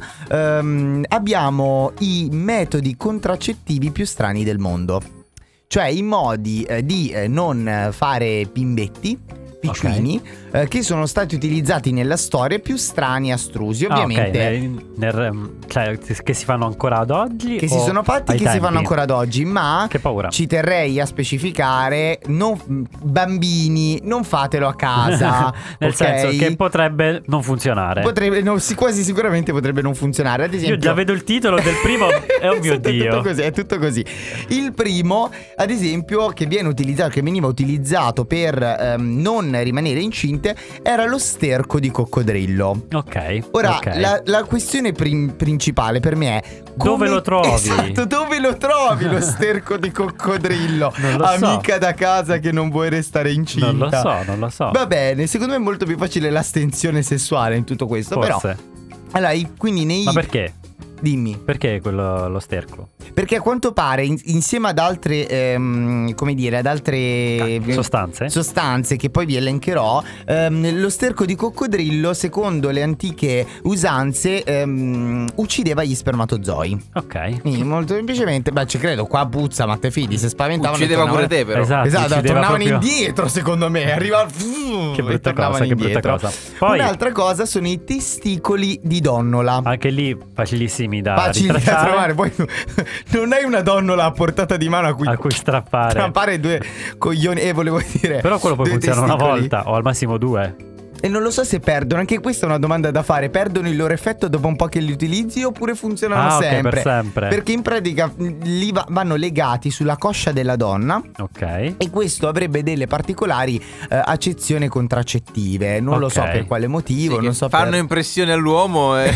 abbiamo i metodi contraccettivi più strani del mondo. Cioè i modi di non fare bimbetti piccini, che sono stati utilizzati nella storia, più strani e astrusi, ovviamente. Cioè, che si fanno ancora ad oggi? Che si sono fatti, che si fanno ancora ad oggi. Ma che paura. Ci terrei a specificare: bambini, non fatelo a casa. Nel senso che potrebbe non funzionare. Quasi sicuramente potrebbe non funzionare. Ad esempio, io già vedo il titolo del primo. Oh mio Dio. È tutto così. Il primo, ad esempio, che veniva utilizzato per non rimanere incinte, era lo sterco di coccodrillo. Ok. Ora, la questione principale per me è: dove lo trovi? Esatto, dove lo trovi lo sterco di coccodrillo? Non lo Amica da casa che non vuoi restare incinta. Non lo so. Va bene, secondo me è molto più facile l'astensione sessuale in tutto questo. Forse. Però, allora, quindi Ma perché? Dimmi. Perché lo sterco? Perché a quanto pare insieme ad altre ad altre sostanze che poi vi elencherò, lo sterco di coccodrillo, secondo le antiche usanze, uccideva gli spermatozoi. Ok. Quindi molto semplicemente, ci credo, qua puzza, ma te fidi, se spaventavano uccideva pure te, però. Esatto, tornavano indietro, secondo me. Che brutta cosa. Poi un'altra cosa sono i testicoli di donnola. Anche lì facilissimi da trovare. Poi non hai una donnola a portata di mano a cui strappare due coglioni. Volevo dire, però quello poi funziona una volta o al massimo 2. E non lo so se perdono, anche questa è una domanda da fare. Perdono il loro effetto dopo un po' che li utilizzi oppure funzionano sempre? Per sempre? Perché in pratica vanno legati sulla coscia della donna. Ok. E questo avrebbe delle particolari accezioni contraccettive. Non lo so per quale motivo, non so. Fanno impressione all'uomo e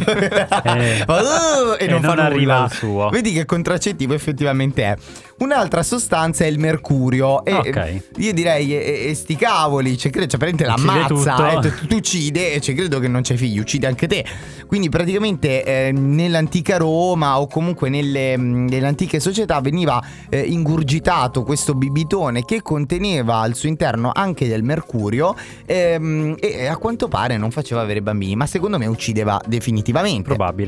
e non fanno arriva al suo. Vedi che contraccettivo effettivamente è. Un'altra sostanza è il mercurio. E io direi sti cavoli, praticamente l'ammazza. Tu uccide e credo che non c'hai figli, uccide anche te. Quindi praticamente nell'antica Roma o comunque nelle antiche società veniva ingurgitato questo bibitone che conteneva al suo interno anche del mercurio, e a quanto pare non faceva avere bambini, ma secondo me uccideva definitivamente. Probabile.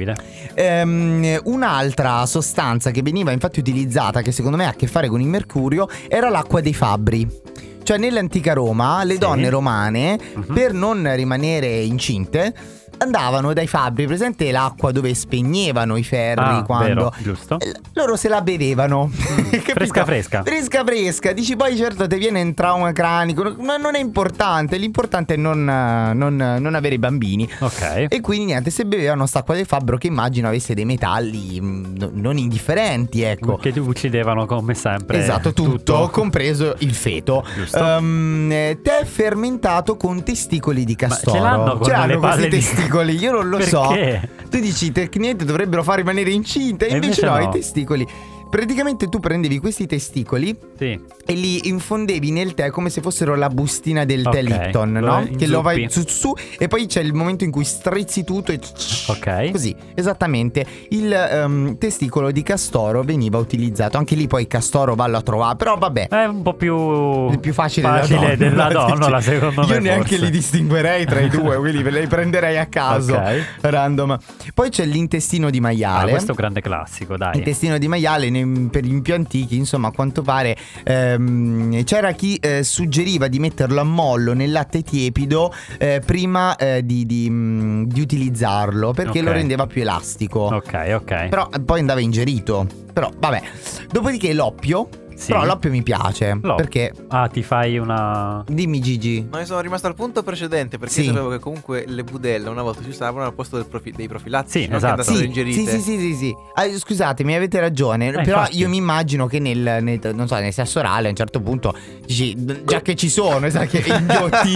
Un'altra sostanza che veniva infatti utilizzata, che secondo me ha a che fare con il mercurio, era l'acqua dei fabbri. Cioè nell'antica Roma le donne romane, per non rimanere incinte, andavano dai fabbri, presente l'acqua dove spegnevano i ferri quando vero, giusto. Loro se la bevevano. Fresca. Dici poi certo ti viene un trauma cranico, ma non è importante. L'importante è non avere bambini. Ok. E quindi niente, se bevevano st'acqua del fabbro, che immagino avesse dei metalli non indifferenti, ecco, che uccidevano come sempre. Esatto, tutto compreso il feto. Tè fermentato con testicoli di castoro. Ma ce l'hanno questi testicoli. Io non lo so. Perché? Tu dici tecnicamente dovrebbero far rimanere incinta, invece no, i testicoli. Praticamente tu prendevi questi testicoli e li infondevi nel tè come se fossero la bustina del tè Lipton, no? Che lo vai su e poi c'è il momento in cui strizzi tutto e così, esattamente. Il testicolo di castoro veniva utilizzato. Anche lì poi castoro vallo a trovare, però vabbè, è un po' più facile della donnola, secondo me. Io neanche li distinguerei tra i due, quindi ve li prenderei a caso, random. Poi c'è l'intestino di maiale. Questo è un grande classico, dai. Intestino di maiale per gli più antichi, insomma, a quanto pare c'era chi suggeriva di metterlo a mollo nel latte tiepido prima di utilizzarlo, perché lo rendeva più elastico. Ok. Però poi andava ingerito. Però vabbè. Dopodiché l'oppio Sì. Però l'oppio mi piace. L'oppio. Perché? Ti fai una... Dimmi Gigi. No, io sono rimasto al punto precedente perché Sì. io sapevo che comunque le budella una volta si usavano al posto dei profilattici. Sì, no? esatto. Che andassero Sì, ingerite. sì. Scusatemi, avete ragione. Però infatti. io mi immagino che non so, nel sesso orale a un certo punto dici, già che ci sono, sai che inghiotti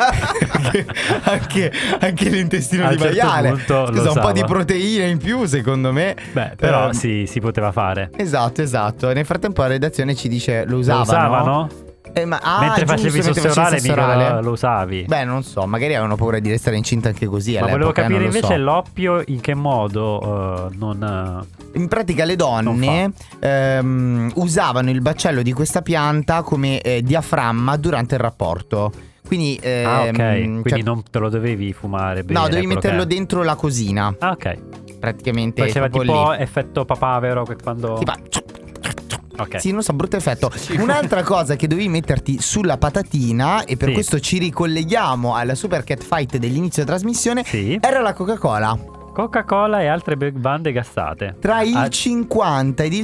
anche l'intestino A di un certo maiale. punto lo Scusa, un po' usava. di proteine in più, secondo me. Beh, però si poteva fare. Esatto. Nel frattempo la redazione ci dice lo usavano. Lo usavano? Mentre facevi giusto, sesso orale sesso mica orale. lo usavi. Beh, non so, magari avevano paura di restare incinta anche così. Ma all'epoca, volevo capire non lo invece so. l'oppio in che modo non... In pratica le donne usavano il baccello di questa pianta come diaframma durante il rapporto. Quindi, ok, quindi cioè, non te lo dovevi fumare bene. no, devi quello metterlo che è. dentro la cosina. Ah, ok. Praticamente Faceva proprio tipo lì. effetto papavero quando... Ti fa- Ok. Sì, non so, brutto effetto. Un'altra cosa che dovevi metterti sulla patatina, e per Sì. questo ci ricolleghiamo alla Super Cat Fight dell'inizio della trasmissione, Sì. era la Coca-Cola. Coca-Cola e altre bevande gassate. Tra il Ah, 50 ed il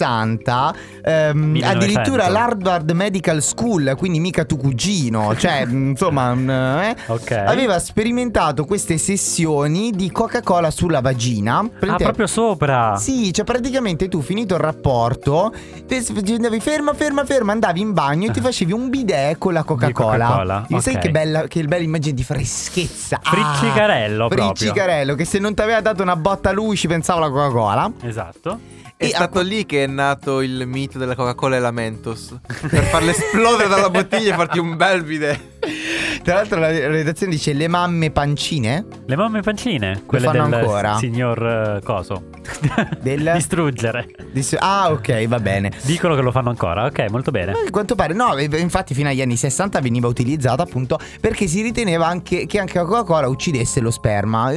60 1900. addirittura l'Harvard Medical School, quindi mica tu cugino, cioè insomma Ok. aveva sperimentato queste sessioni di Coca-Cola sulla vagina. Ah, proprio sopra. Sì, cioè praticamente tu finito il rapporto andavi ferma, andavi in bagno e ti facevi un bidet con la Coca-Cola. Coca-Cola, Sai ok. che bella immagine di freschezza. Friccicarello proprio. Friccicarello, che se non ti aveva dato una botta a lui ci pensava la Coca-Cola. Esatto. È stato lì che è nato il mito della Coca-Cola e la Mentos, per farle esplodere dalla bottiglia e farti un bel bidet. Tra l'altro la redazione dice le mamme pancine. Le mamme pancine, quelle fanno del ancora? signor Coso. Del- Distruggere. Ok, va bene. Dicono che lo fanno ancora. Ok, molto bene. A quanto pare no, infatti fino agli anni 60 veniva utilizzata appunto perché si riteneva che anche la Coca-Cola uccidesse lo sperma.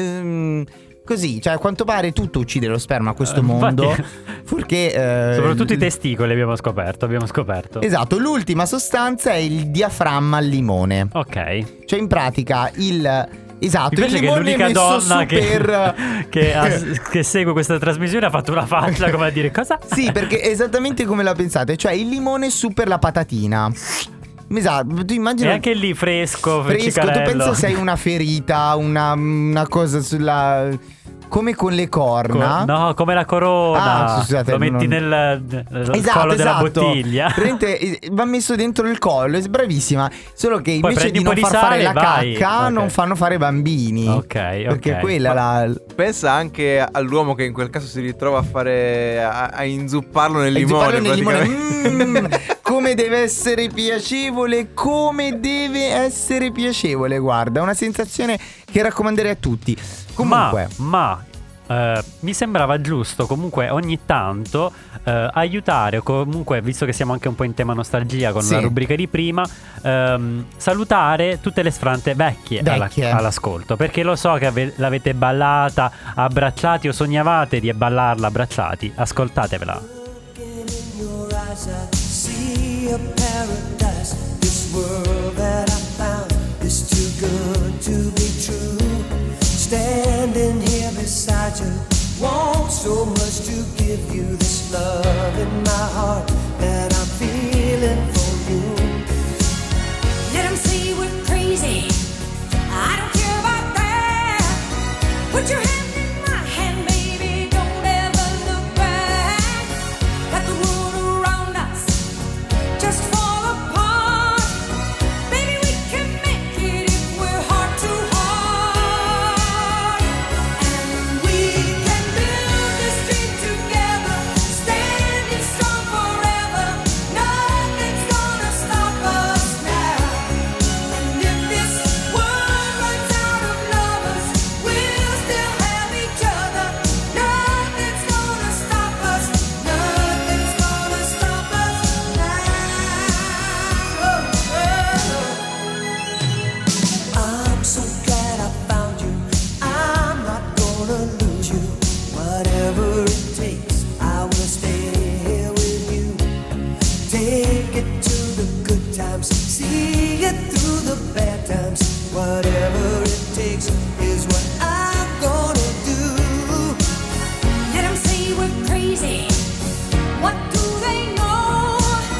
Così, cioè a quanto pare tutto uccide lo sperma a questo Infatti- mondo. Perché Soprattutto i testicoli abbiamo scoperto. Esatto, l'ultima sostanza è il diaframma al limone. Ok. Cioè in pratica Esatto, Mi piace il che limone l'unica messo donna su che, per... che segue questa trasmissione ha fatto una faccia come a dire cosa? Sì, perché esattamente come la pensate, cioè il limone su per la patatina. Esatto, tu immagina. E anche lì fresco, tu friccicarello. pensa se hai una ferita, una cosa sulla... Come con le corna. No, come la corona. Ah, scusate, lo metti non- nel collo della bottiglia. Praticamente, va messo dentro il collo, è bravissima. Solo che Poi invece prendi di un non po' far di fare la sale, vai. cacca, Ok. non fanno fare bambini. Ok. Perché quella la... Pensa anche all'uomo che in quel caso si ritrova a fare a inzupparlo nel limone. Nel limone. praticamente. Come deve essere piacevole, guarda, è una sensazione che raccomanderei a tutti. Comunque, Mi sembrava giusto comunque ogni tanto aiutare o comunque, visto che siamo anche un po' in tema nostalgia con Sì. la rubrica di prima, salutare tutte le sfrante vecchie. All'ascolto, perché lo so che l'avete ballata abbracciati o sognavate di ballarla abbracciati. Ascoltatevela. Looking in your eyes, I see a paradise. This world that I found is too good to be true. Standing here beside you, want so much to give you this love in my heart that I'm feeling for you. Let 'em say we're crazy. I don't care about that. Put your hand in my hand, baby. Don't ever look back. Let the world around us just fall apart. Baby, we can make it if we're heart to heart. And we can build this dream together, standing strong forever. Nothing's gonna stop us now. And if this world runs out of lovers, we'll still have each other. Nothing's gonna stop us. Nothing's gonna stop us now. I'm so glad I found you. I'm not gonna lose you. Whatever it takes, I will stay here with you. Take it to the good times, see it through the bad times. Whatever it takes is what I'm gonna do. Let 'em say we're crazy. What do they know?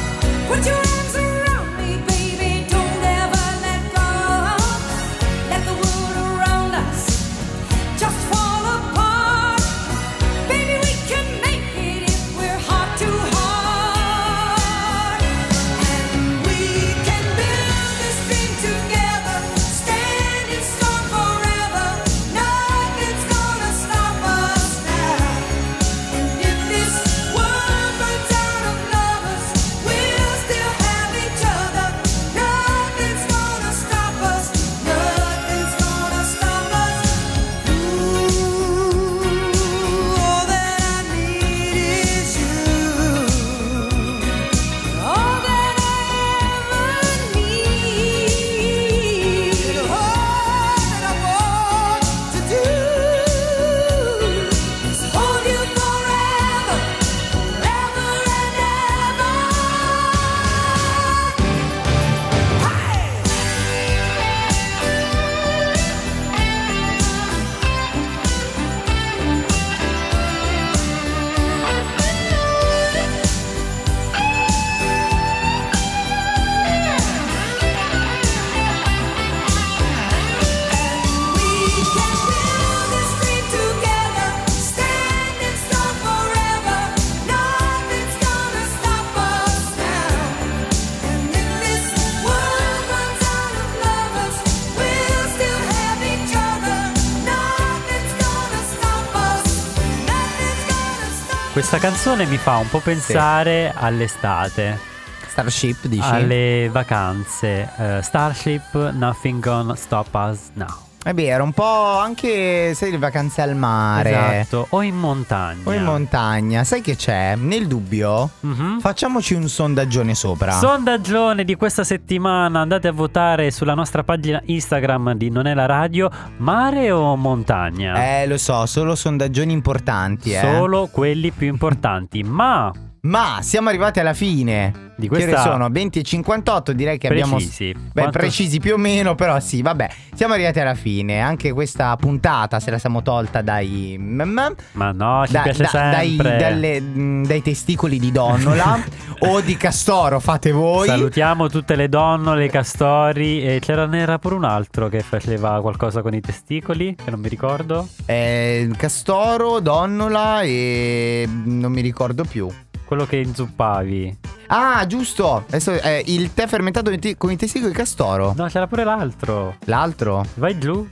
Questa canzone mi fa un po' pensare all'estate, Starship, dici? alle vacanze. Starship, Nothing Gonna Stop Us Now. È vero, un po' anche, sai, le vacanze al mare. Esatto, o in montagna. O in montagna. Sai che c'è? Nel dubbio, facciamoci un sondaggione sopra. Sondaggione di questa settimana. Andate a votare sulla nostra pagina Instagram di Non è la radio. Mare o montagna? Lo so, solo sondaggioni importanti, Solo quelli più importanti. Ma siamo arrivati alla fine di questa... Che sono 20:58, direi che precisi. abbiamo... Quanto... precisi più o meno, però sì, vabbè. Siamo arrivati alla fine. Anche questa puntata se la siamo tolta dai... Ma no, ci piace sempre. Dai testicoli di donnola o di castoro, fate voi. Salutiamo tutte le donnole, i castori. E n'era pure un altro che faceva qualcosa con i testicoli, che non mi ricordo. Castoro, donnola e... non mi ricordo più. Quello che inzuppavi. Ah, giusto. Adesso il tè fermentato con i testicoli di castoro. No, c'era pure l'altro. L'altro? Vai giù.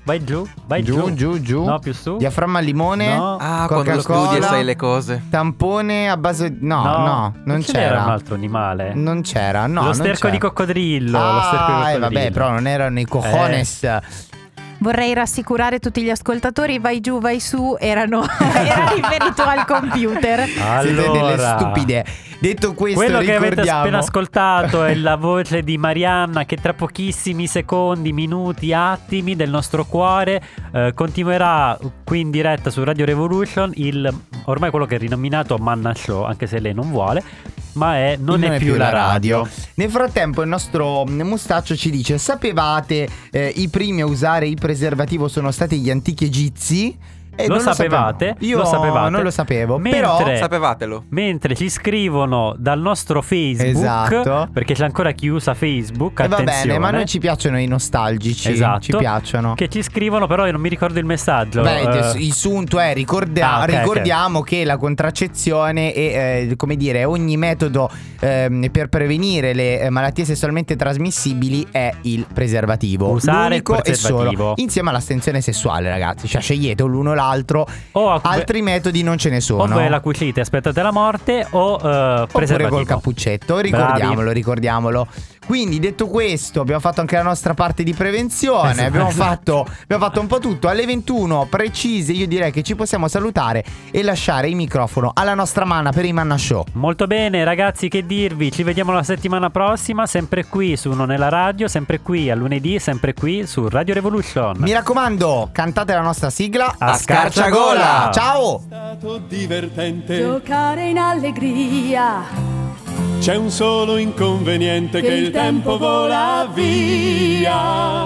Giù. No, più su. Diaframma al limone. No. Quando lo studi e sai le cose. Tampone a base... No, non c'era. un altro animale. Non c'era, no. Lo sterco di coccodrillo. Vabbè, però non erano i cojones. Vorrei rassicurare tutti gli ascoltatori, vai giù, vai su, era riferito al computer. Siete delle stupide. Detto questo, quello che avete ricordiamo... appena ascoltato è la voce di Marianna, che tra pochissimi secondi, minuti, attimi del nostro cuore continuerà qui in diretta su Radio Revolution ormai quello che è rinominato Manna Show, anche se lei non vuole, ma non è più la radio. Nel frattempo il nostro Mustaccio ci dice: sapevate i primi a usare il preservativo sono stati gli antichi egizi? Lo sapevate? Io lo sapevate? non lo sapevo. Però sapevatelo. Mentre ci scrivono dal nostro Facebook, esatto, perché c'è ancora chi usa Facebook, attenzione. Va bene, ma noi ci piacciono i nostalgici. Esatto, ci piacciono. Che ci scrivono, però io non mi ricordo il messaggio. Il sunto è ricordiamo che la contraccezione e come dire, ogni metodo per prevenire le malattie sessualmente trasmissibili è il preservativo. Usare l'unico il preservativo e solo, insieme all'astensione sessuale, ragazzi. Cioè scegliete l'uno o l'altro, altri metodi non ce ne sono. O voi la cucite, aspettate la morte, o preservativo. Oppure col cappuccetto. Ricordiamolo. Quindi, detto questo, abbiamo fatto anche la nostra parte di prevenzione. Esatto. Abbiamo fatto un po' tutto. Alle 21 precise, io direi che ci possiamo salutare e lasciare il microfono alla nostra Manna per il Manna Show. Molto bene, ragazzi, che dirvi? Ci vediamo la settimana prossima, sempre qui su Non è la radio, sempre qui a lunedì, sempre qui su Radio Revolution. Mi raccomando, cantate la nostra sigla a scarciagola. Ciao. È stato divertente giocare in allegria. C'è un solo inconveniente, che il tempo vola via.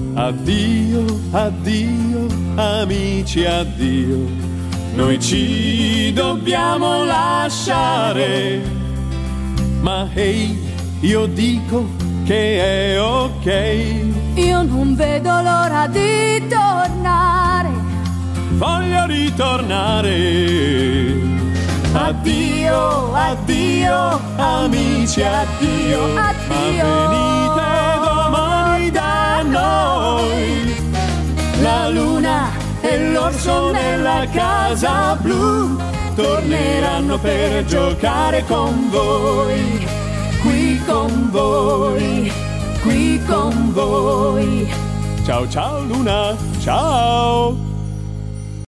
Addio, addio, amici, addio. Noi ci dobbiamo lasciare. Ma hey, io dico che è ok. Io non vedo l'ora di tornare. Voglio ritornare. Addio, addio, amici, addio. Ma venite domani da noi. La luna e l'orso nella casa blu torneranno per giocare con voi. Qui con voi, qui con voi. Ciao ciao luna, ciao.